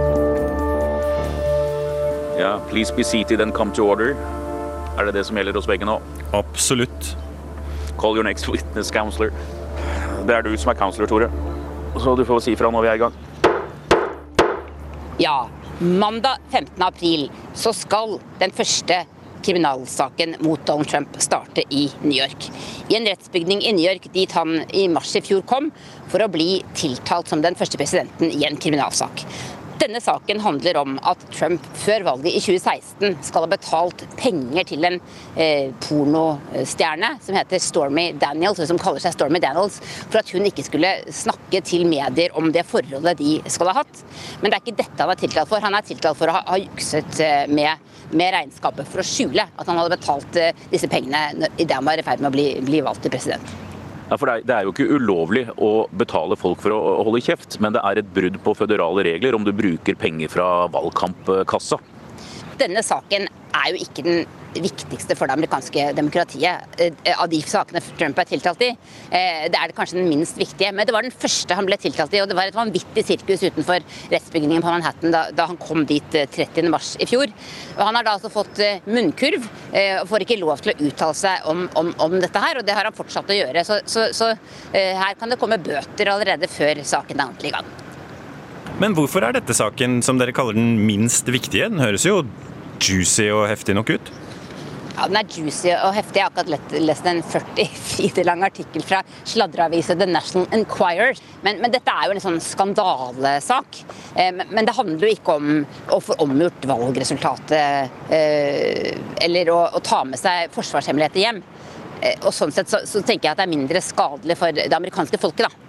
[SPEAKER 26] Ja, please be seated and come to order. Er det det som gjelder hos begge nå?
[SPEAKER 27] Absolutt.
[SPEAKER 26] Call your next witness, counselor. Det er du som er counselor, Tore. Så du får si fra når vi er i gang.
[SPEAKER 25] Ja, mandag femtende april så skal den første kriminalsaken mot Donald Trump starte i New York. I en rettsbygning i New York dit han i mars i fjor kom for å bli tiltalt som den første presidenten i en kriminalsak. Denne saken handler om at Trump før valget i tjue seksten skal ha betalt penger til en eh, pornostjerne som heter Stormy Daniels, eller som kaller seg Stormy Daniels, for at hun ikke skulle snakke til medier om det forholdet de skal ha hatt. Men det er ikke dette han er tiltalt for. Han er tiltalt for å ha, ha jukset med, med regnskapet for å skjule at han hadde betalt eh, disse pengene i det han var i ferd med å bli, bli valgt til president.
[SPEAKER 26] Ja, for det er jo ikke ulovlig å betale folk for å holde kjeft, men det er et brudd på føderale regler om du bruker penger fra valgkampkassa.
[SPEAKER 25] Denne saken er jo ikke den viktigste for det amerikanske demokratiet av de sakene Trump er tiltalt i. Det er kanskje den minst viktige, men det var den første han ble tiltalt i, og det var et vanvittig sirkus utenfor rettsbygningen på Manhattan da, da han kom dit trettiende mars i fjor. Og han har da altså fått munnkurv og får ikke lov til å uttale seg om, om, om dette her, og det har han fortsatt å gjøre. Så, så, så her kan det komme bøter allerede før saken er ordentlig i gang.
[SPEAKER 27] Men hvorfor er dette saken som dere kaller den minst viktige? Den høres jo juicy og heftig nok ut.
[SPEAKER 25] Ja, den er juicy og heftig. Jeg har akkurat lest en førti sider lang artikkel fra sladreavisen The National Enquirer. Men, men dette er jo en sånn skandalesak. Eh, men, men det handler jo ikke om å få omgjort valgresultatet eh, eller å, å ta med seg forsvarshemmeligheter hjem. Eh, og sånn sett så, så tenker jeg at det er mindre skadelig for det amerikanske folket, da.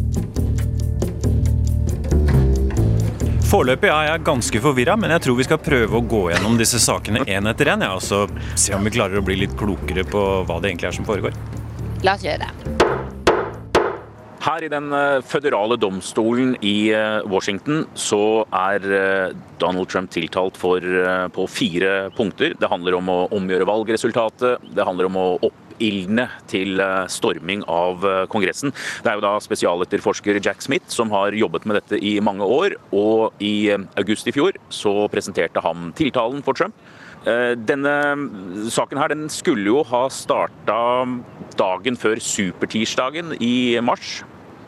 [SPEAKER 27] Foreløpig er jeg ganske forvirret, men jeg tror vi skal prøve å gå gjennom disse sakene en etter en, ja, og så se om vi klarer å bli litt klokere på hva det egentlig er som foregår.
[SPEAKER 25] La oss gjøre det.
[SPEAKER 26] Her i den føderale domstolen i Washington så er Donald Trump tiltalt for på fire punkter. Det handler om å omgjøre valgresultatet, det handler om å opp ildene til storming av Kongressen. Det er jo da spesialetterforsker Jack Smith som har jobbet med dette i mange år, og i august i fjor så presenterte han tiltalen for Trump. Denne saken her, den skulle jo ha startet dagen før supertirsdagen i mars.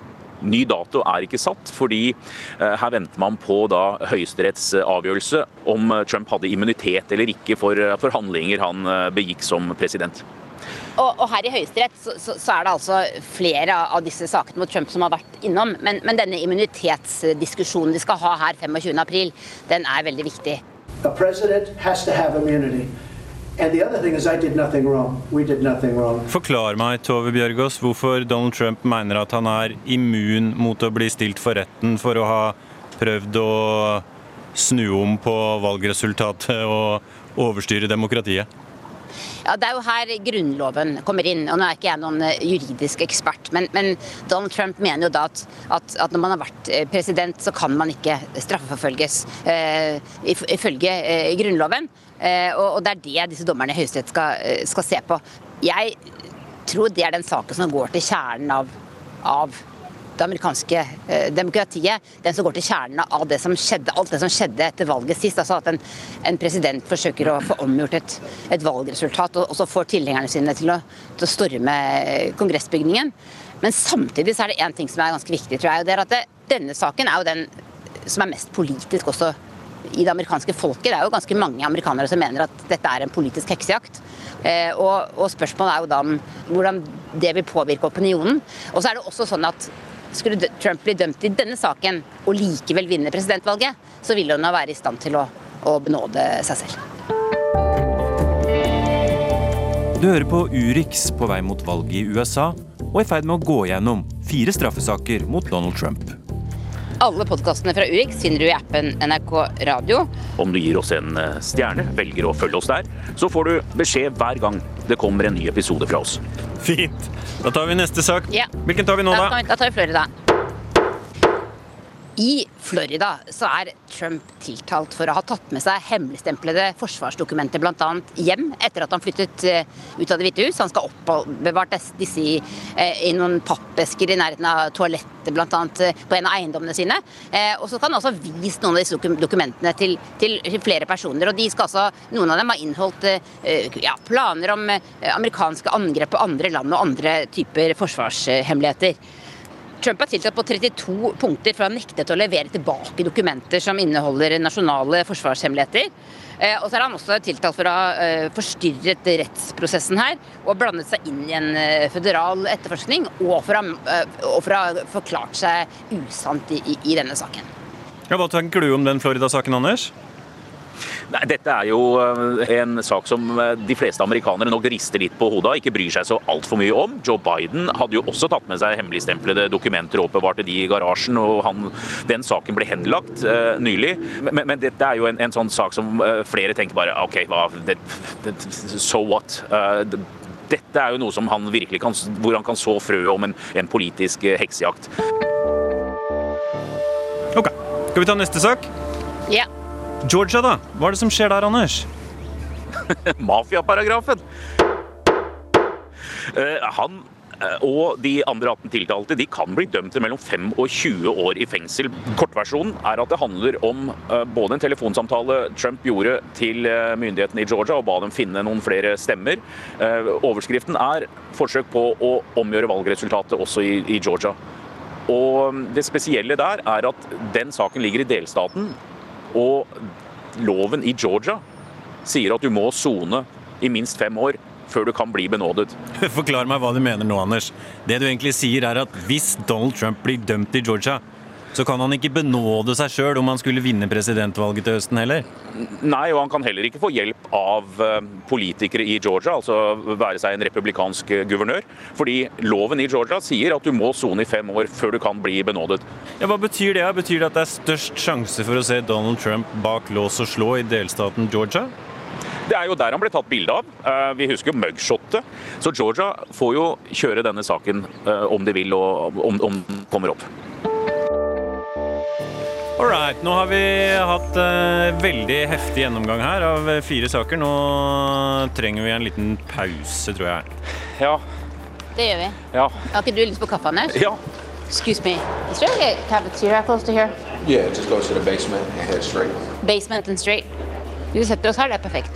[SPEAKER 26] Ny dato er ikke satt, fordi her venter man på da Høyesteretts avgjørelse om Trump hadde immunitet eller ikke for, for handlinger han begikk som president.
[SPEAKER 25] Og, og her i Høyesterett så, så, så er det altså flere av disse sakene mot Trump som har vært innom, men, men denne immunitetsdiskusjonen de skal ha her tjuefem april, den er veldig viktig.
[SPEAKER 11] A president has to have immunity. And the other thing is I did nothing wrong. We did nothing wrong.
[SPEAKER 27] Forklar meg, Tove Bjørgaas, hvorfor Donald Trump mener at han er immun mot å bli stilt for retten for å ha prøvd å snu om på valgresultatet og overstyre demokratiet.
[SPEAKER 25] Ja, det er jo her grunnloven kommer inn, og nå er ikke jeg noen juridisk ekspert, men, men Donald Trump mener jo da at, at, at når man har vært president, så kan man ikke straffeforfølges eh, ifølge eh, grunnloven, eh, og, og det er det disse dommerne i Høyesterett skal, skal se på. Jeg tror det er den saken som går til kjernen av, av det amerikanske eh, demokratiet, den som går til kjernen av det som skjedde, alt det som skjedde etter valget sist, altså at en, en president forsøker å få omgjort et, et valgresultat, og, og så får tilhengerne sine til å, til å storme kongressbygningen. Men samtidig så er det en ting som er ganske viktig, tror jeg, og det er at det, denne saken er jo den som er mest politisk også i det amerikanske folket. Det er jo ganske mange amerikanere som mener at dette er en politisk heksejakt. Eh, og, og spørsmålet er jo da om hvordan det vil påvirke opinionen. Og så er det også sånn at skulle Trump bli dømt i denne saken og likevel vinne presidentvalget, så vil han være i stand til å, å benåde seg selv.
[SPEAKER 27] Du hører på Urix på vei mot valget i U S A og er i ferd med å gå gjennom fire straffesaker mot Donald Trump.
[SPEAKER 25] Alle podcastene fra Urix finner du i appen N R K Radio.
[SPEAKER 26] Om du gir oss en stjerne, velger å følge oss der, så får du beskjed hver gang det kommer en ny episode fra oss.
[SPEAKER 27] Fint. Da tar vi neste sak.
[SPEAKER 25] Ja.
[SPEAKER 27] Hvilken tar vi nå da?
[SPEAKER 25] Da tar vi, da tar vi Florida. I Florida så er Trump tiltalt for å ha tatt med seg hemmeligstemplede forsvarsdokumenter blant annet hjem etter at han flyttet ut av Det hvite hus. Han skal oppbevart disse i, i noen pappesker i nærheten av toalettet blant annet på en av eiendommene sine. Og så kan han også vise noen av disse dokumentene til, til flere personer. Og de skal altså, noen av dem har innholdt ja, planer om amerikanske angrep på andre land og andre typer forsvarshemmeligheter. Trump er tiltalt på trettito punkter for å ha nektet å levere tilbake dokumenter som inneholder nasjonale forsvarshemmeligheter. Og så er han også tiltalt for å ha forstyrret rettsprosessen her og blandet seg inn i en federal etterforskning og for å ha, og for å ha forklart seg usant i, i denne saken.
[SPEAKER 27] Ja, hva tenker du om den Florida-saken, Anders?
[SPEAKER 26] Nei, dette er jo en sak som de fleste amerikanere nok rister litt på hodet, ikke bryr seg så alt for mye om. Joe Biden hadde jo også tatt med seg hemmeligstemplede dokumenter og oppbevarte de i garasjen, og han, den saken ble henlagt uh, nylig. Men, men dette er jo en, en sånn sak som uh, flere tenker bare, ok, hva, det, det, so what? Uh, det, dette er jo noe som han virkelig kan, hvor han kan så frø om en, en politisk uh, heksejakt.
[SPEAKER 27] Ok, skal vi ta neste sak?
[SPEAKER 25] Ja.
[SPEAKER 27] Georgia da, hva er det som skjer der, Anders?
[SPEAKER 26] Mafiaparagrafen. Uh, han uh, og de andre atten tiltalte, de kan bli dømt til mellom fem og tjue år i fengsel. Kortversjonen er at det handler om uh, både en telefonsamtale Trump gjorde til uh, myndighetene i Georgia og ba dem finne noen flere stemmer. Uh, overskriften er forsøk på å omgjøre valgresultatet også i, i Georgia. Og det spesielle der er at den saken ligger i delstaten, og loven i Georgia sier at du må sone i minst fem år før du kan bli benådet.
[SPEAKER 27] Forklar meg hva du mener nå, Anders. Det du egentlig sier er at hvis Donald Trump blir dømt i Georgia, så kan han ikke benåde seg selv om han skulle vinne presidentvalget til høsten heller?
[SPEAKER 26] Nei, og han kan heller ikke få hjelp av politikere i Georgia, altså være seg en republikansk guvernør, fordi loven i Georgia sier at du må sone i fem år før du kan bli benådet.
[SPEAKER 27] Ja, hva betyr det? Betyr det at det er størst sjanse for å se Donald Trump bak lås og slå i delstaten Georgia?
[SPEAKER 26] Det er jo der han ble tatt bilde av. Vi husker jo mugshottet. Så Georgia får jo kjøre denne saken om de vil og om, om den kommer opp.
[SPEAKER 27] Alright, nå har vi hatt uh, veldig heftig gjennomgang her av fire saker. Nå trenger vi en liten pause, tror jeg.
[SPEAKER 26] Ja.
[SPEAKER 25] Det gjør vi.
[SPEAKER 26] Ja.
[SPEAKER 25] Har ikke du lyst på kaffe, Anders?
[SPEAKER 26] Ja.
[SPEAKER 25] Excuse me. Is there a cafeteria close to here?
[SPEAKER 1] Yeah, just go to the basement and head straight.
[SPEAKER 25] Basement and straight. Vi setter oss her, det er perfekt.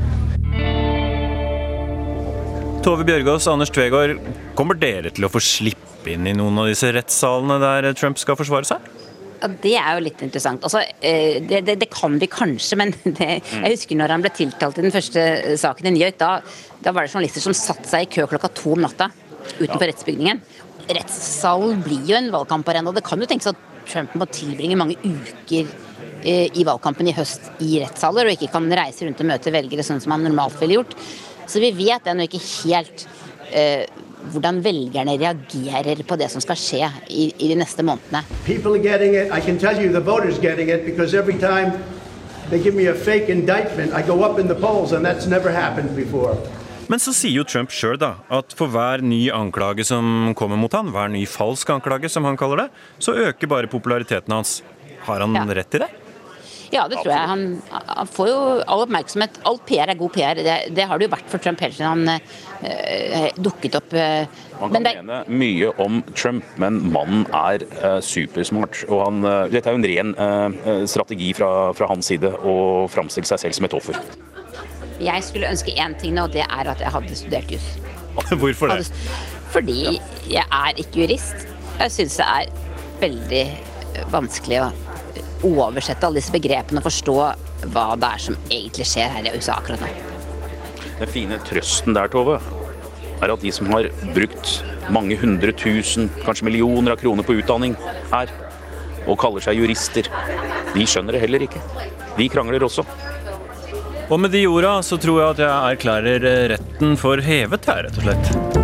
[SPEAKER 27] Tove Bjørgaas, Anders Tvegård, kommer dere til å få slippe inn i noen av disse rettssalene der Trump skal forsvare seg?
[SPEAKER 25] Ja, det er jo litt interessant. Altså, det, det, det kan vi kanskje, men det, jeg husker når han ble tiltalt i den første saken i New York, da, da var det journalister som satt seg i kø klokka to om natta utenfor ja. rettsbygningen. Rettssalen blir jo en valgkamparena, og det kan jo tenkes at Trump må tilbringe mange uker eh, i valgkampen i høst i rettssaler, og ikke kan reise rundt og møte velgere sånn som han normalt ville gjort. Så vi vet ennå ikke helt eh, hvordan velgerne reagerer på det som skal skje i, i de neste månedene.
[SPEAKER 11] People are getting it. I can tell you the voters getting it because every time they give me a fake indictment, I go up in the polls and that's never happened before.
[SPEAKER 27] Men så sier jo Trump selv da, at for hver ny anklage som kommer mot han, hver ny falsk anklage som han kaller det, så øker bare populariteten hans. Har han ja. rett i det?
[SPEAKER 25] Ja, det tror jeg. Han, han får jo all oppmerksomhet. All P R er god P R. Det, det har det jo vært for Trump hele tiden han øh, dukket opp. Øh.
[SPEAKER 26] Man kan det... mene mye om Trump, men mannen er uh, supersmart. Og han, uh, dette er jo en ren uh, strategi fra, fra hans side å framstille seg selv som et offer.
[SPEAKER 25] Jeg skulle ønske én ting nå, og det er at jeg hadde studert jus.
[SPEAKER 27] Hvorfor det?
[SPEAKER 25] Fordi jeg er ikke jurist. Jeg synes det er veldig vanskelig å oversette alle disse begrepene og forstå hva det er som egentlig skjer her i U S A akkurat nå.
[SPEAKER 26] Den fine trøsten der, Tove, er at de som har brukt mange hundre tusen, kanskje millioner av kroner på utdanning her, og kaller seg jurister, de skjønner det heller ikke. De krangler også.
[SPEAKER 27] Og med de orda så tror jeg at jeg erklærer retten for hevet her, rett og slett.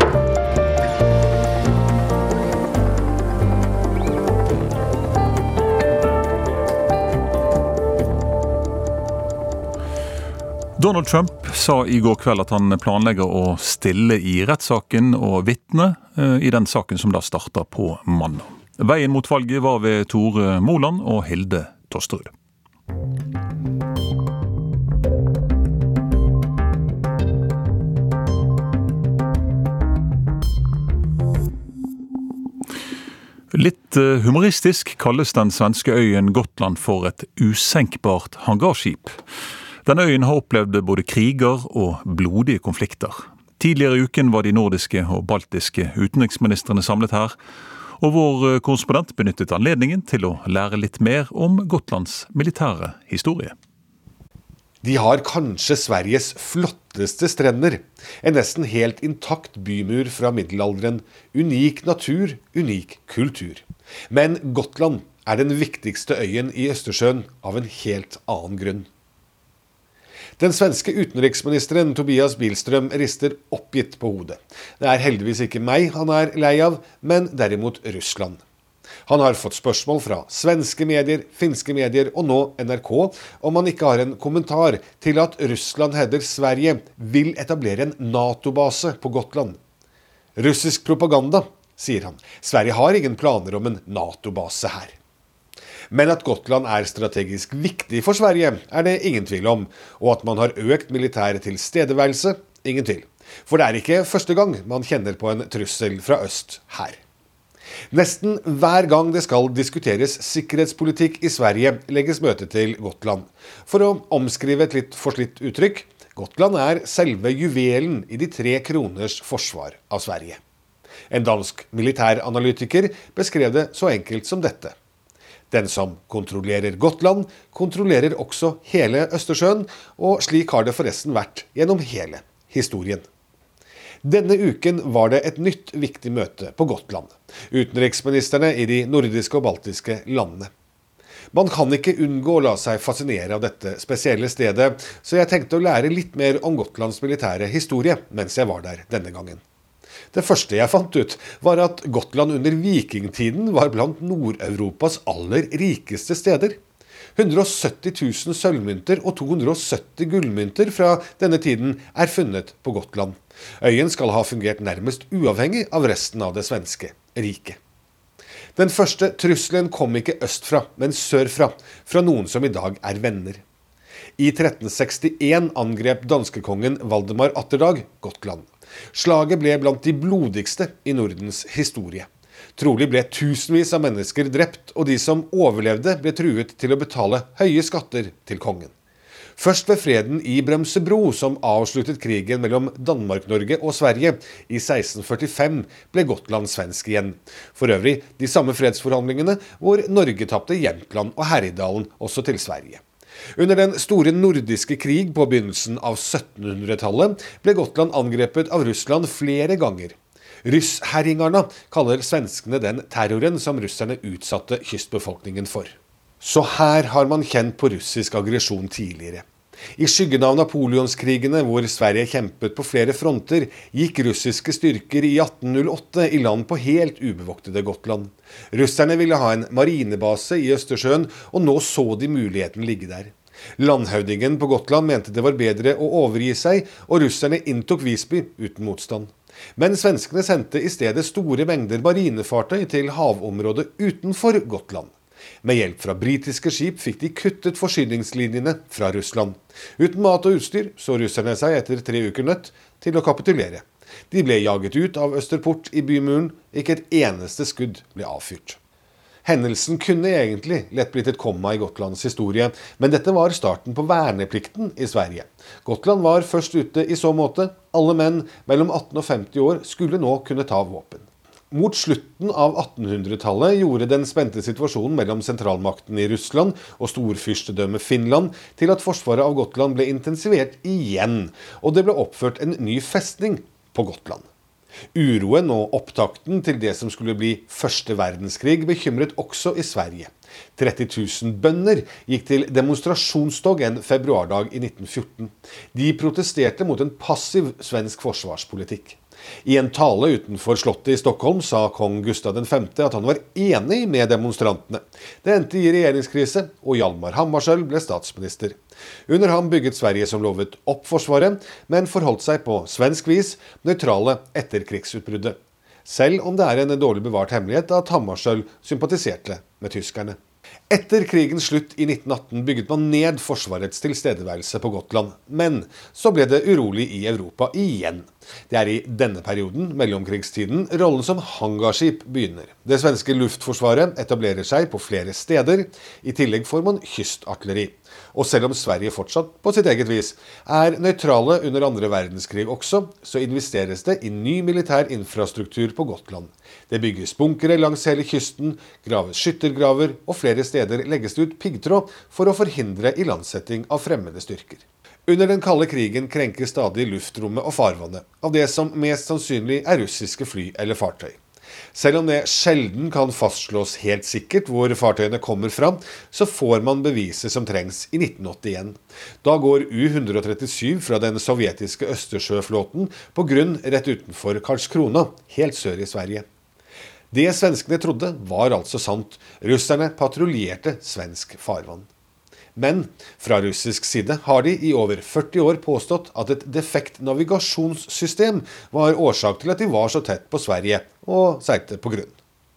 [SPEAKER 2] Donald Trump sa i går kveld at han planlegger å stille i rettssaken og vitne i den saken som da starter på mandag. Veien mot valget var ved Tore Moland og Hilde Tosterud. Litt humoristisk kalles den svenske øyen Gotland for et usenkbart hangarskip. Denne øyen har opplevd både kriger og blodige konflikter. Tidligere i uken var de nordiske og baltiske utenriksministrene samlet her, og vår korrespondent benyttet anledningen til å lære litt mer om Gotlands militære historie.
[SPEAKER 3] De har kanskje Sveriges flotteste strender, en nesten helt intakt bymur fra middelalderen, unik natur, unik kultur. Men Gotland er den viktigste øyen i Østersjøen av en helt annen grunn. Den svenske utenriksministeren Tobias Billström rister oppgitt på hodet. Det er heldigvis ikke meg han er lei av, men derimot Russland. Han har fått spørsmål fra svenske medier, finske medier og nå N R K om han ikke har en kommentar til at Russland hevder Sverige vil etablere en NATO-base på Gotland. Russisk propaganda, sier han. Sverige har ingen planer om en NATO-base her. Men at Gotland er strategisk viktig for Sverige er det ingen tvil om, og at man har økt militær tilstedeværelse, ingen tvil. For det er ikke første gang man kjenner på en trussel fra øst her. Nesten hver gang det skal diskuteres sikkerhetspolitikk i Sverige legges møte til Gotland. For å omskrive et litt forslitt uttrykk, Gotland er selve juvelen i de tre kroners forsvar av Sverige. En dansk militæranalytiker beskrev det så enkelt som dette. Den som kontrollerer Gotland, kontrollerer også hele Østersjøen, og slik har det forresten vært gjennom hele historien. Denne uken var det et nytt viktig møte på Gotland. Utenriksministerne i de nordiske og baltiske landene. Man kan ikke unngå å la seg fascinere av dette spesielle stedet, så jeg tenkte å lære litt mer om Gotlands militære historie mens jeg var der denne gangen. Det første jeg fant ut var at Gotland under vikingtiden var blant Nord-Europas aller rikeste steder. hundre og sytti tusen sølvmynter og to hundre og sytti gullmynter fra denne tiden er funnet på Gotland. Øyen skal ha fungert nærmest uavhengig av resten av det svenske riket. Den første trusselen kom ikke østfra, men sørfra, fra noen som i dag er venner. I tretten sekstien angrep danskekongen Valdemar Atterdag Gotland. Slaget ble blant de blodigste i Nordens historie. Trolig ble tusenvis av mennesker drept, og de som overlevde ble truet til å betale høye skatter til kongen. Først ved freden i Bremsebro, som avsluttet krigen mellom Danmark-Norge og Sverige i seksten førtifem, ble Gotland svensk igjen. For øvrig de samme fredsforhandlingene hvor Norge tapte Jämtland og Härjedalen også til Sverige. Under den store nordiske krig på begynnelsen av syttenhundretallet ble Gotland angrepet av Russland flere ganger. Ryssherringarna kaller svenskene den terroren som russerne utsatte kystbefolkningen for. Så her har man kjent på russisk aggresjon tidligere. I skyggen av Napoleonskrigene, hvor Sverige kjempet på flere fronter, gikk russiske styrker i atten null åtte i land på helt ubevoktede Gotland. Russerne ville ha en marinebase i Østersjøen, og nå så de muligheten ligge der. Landhøvdingen på Gotland mente det var bedre å overgi seg, og russerne inntok Visby uten motstand. Men svenskene sendte i stedet store mengder marinefartøy til havområdet utenfor Gotland. Med hjelp fra britiske skip fikk de kuttet forsyningslinjene fra Russland. Uten mat og utstyr så russerne seg etter tre uker nødt til å kapitulere. De ble jaget ut av Østerport i bymuren, ikke et eneste skudd ble avfyrt. Hendelsen kunne egentlig lett blitt et komma i Gotlands historie, men dette var starten på verneplikten i Sverige. Gotland var først ute i så måte. Alle menn mellom atten og femti år skulle nå kunne ta våpen. Mot slutten av attenhundretallet gjorde den spente situasjonen mellom sentralmakten i Russland og storfyrstedømmet Finland til at forsvaret av Gotland ble intensivert igjen, og det ble oppført en ny festning på Gotland. Uroen og opptakten til det som skulle bli første verdenskrig bekymret også i Sverige. tretti tusen bønder gikk til demonstrasjonstog en februardag i nitten fjorten. De protesterte mot en passiv svensk forsvarspolitikk. I en tale utenfor slottet i Stockholm sa kong Gustav den femte at han var enig med demonstrantene. Det endte i regjeringskrise, og Hjalmar Hammarskjöld ble statsminister. Under ham bygget Sverige som lovet opp forsvaret, men forholdt seg på svensk vis nøytrale etter krigsutbruddet. selv om det er en dårlig bevart hemmelighet at Hammarskjöld sympatiserte med tyskerne. Etter krigens slutt i nitten atten bygget man ned forsvarets tilstedeværelse på Gotland, men så ble det urolig i Europa igjen. Det er i denne perioden, mellomkrigstiden, rollen som hangarskip begynner. Det svenske luftforsvaret etablerer seg på flere steder, i tillegg får man kystartilleri. Og selv om Sverige fortsatt, på sitt eget vis, er nøytrale under andre verdenskrig også, så investeres det i ny militær infrastruktur på Gotland. Det bygges bunkere langs hele kysten, graves skyttergraver, og flere steder legges det ut piggtråd for å forhindre ilandsetting av fremmede styrker. Under den kalde krigen krenker stadig luftrommet og farvannet av det som mest sannsynlig er russiske fly eller fartøy. Selv om det sjelden kan fastslås helt sikkert hvor fartøyene kommer fra, så får man beviset som trengs i nitten åttien. Da går U ett trettiosju fra den sovjetiske Østersjøflåten på grunn rett utenfor Karlskrona, helt sør i Sverige. Det svenskene trodde var altså sant. Russerne patruljerte svensk farvann. Men fra russisk side har de i over førti år påstått at et defekt navigasjonssystem var årsak til at de var så tett på Sverige og seilte på grunn.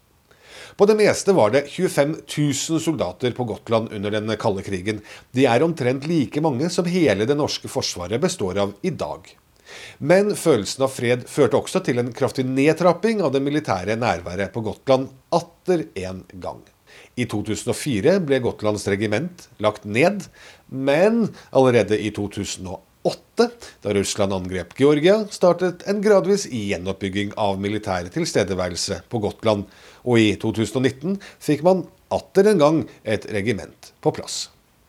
[SPEAKER 3] På det meste var det tjuefem tusen soldater på Gotland under den kalde krigen. De er omtrent like mange som hele det norske forsvaret består av i dag. Men følelsen av fred førte også til en kraftig nedtrapping av det militære nærværet på Gotland atter en gang. I to tusen og fire ble Gotlands regiment lagt ned, men allerede i to tusen og åtte, da Russland angrep Georgia, startet en gradvis gjenoppbygging av militær tilstedeværelse på Gotland, og i to tusen og nitten fikk man atter en gang et regiment på plass.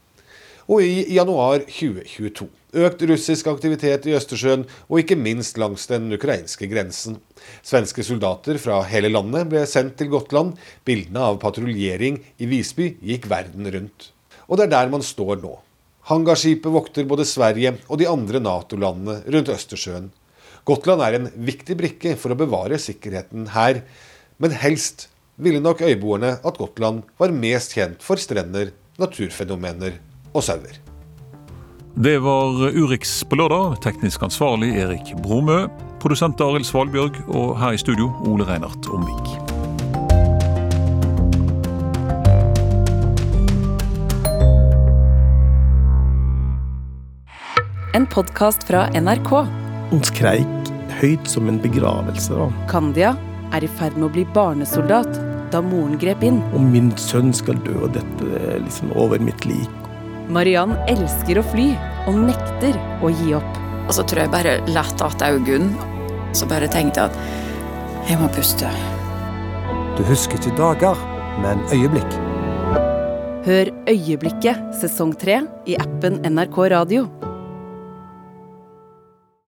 [SPEAKER 3] Og i januar tjue tjueto økt russisk aktivitet i Østersjøen og ikke minst langs den ukrainske grensen. Svenske soldater fra hele landet ble sendt til Gotland. Bildene av patruljering i Visby gikk verden rundt. Og det er der man står nå. Hangarskipet vokter både Sverige og de andre NATO-landene rundt Østersjøen. Gotland er en viktig brikke for å bevare sikkerheten her, men helst ville nok øyboerne at Gotland var mest kjent for strender, naturfenomener og sauer.
[SPEAKER 2] Det var Urix på lørdag, teknisk ansvarlig Erik Bromø, produsent Arild Svalbjørg og her i studio Ole Reinert Omvik.
[SPEAKER 6] En podcast fra N R K.
[SPEAKER 7] Hun skreik høyt som en begravelse. Da.
[SPEAKER 6] Candia er i ferd med å bli barnesoldat da moren grep inn.
[SPEAKER 7] Og min sønn skal dø, og dette er liksom over mitt lik.
[SPEAKER 6] Mariann elsker å fly og nekter å gi opp.
[SPEAKER 16] Og så tror jeg bare lett at Augun, så bare tenkte jeg at jeg må puste.
[SPEAKER 7] Du husker ikke dager, men øyeblikk.
[SPEAKER 6] Hør Øyeblikket sesong tre i appen N R K Radio.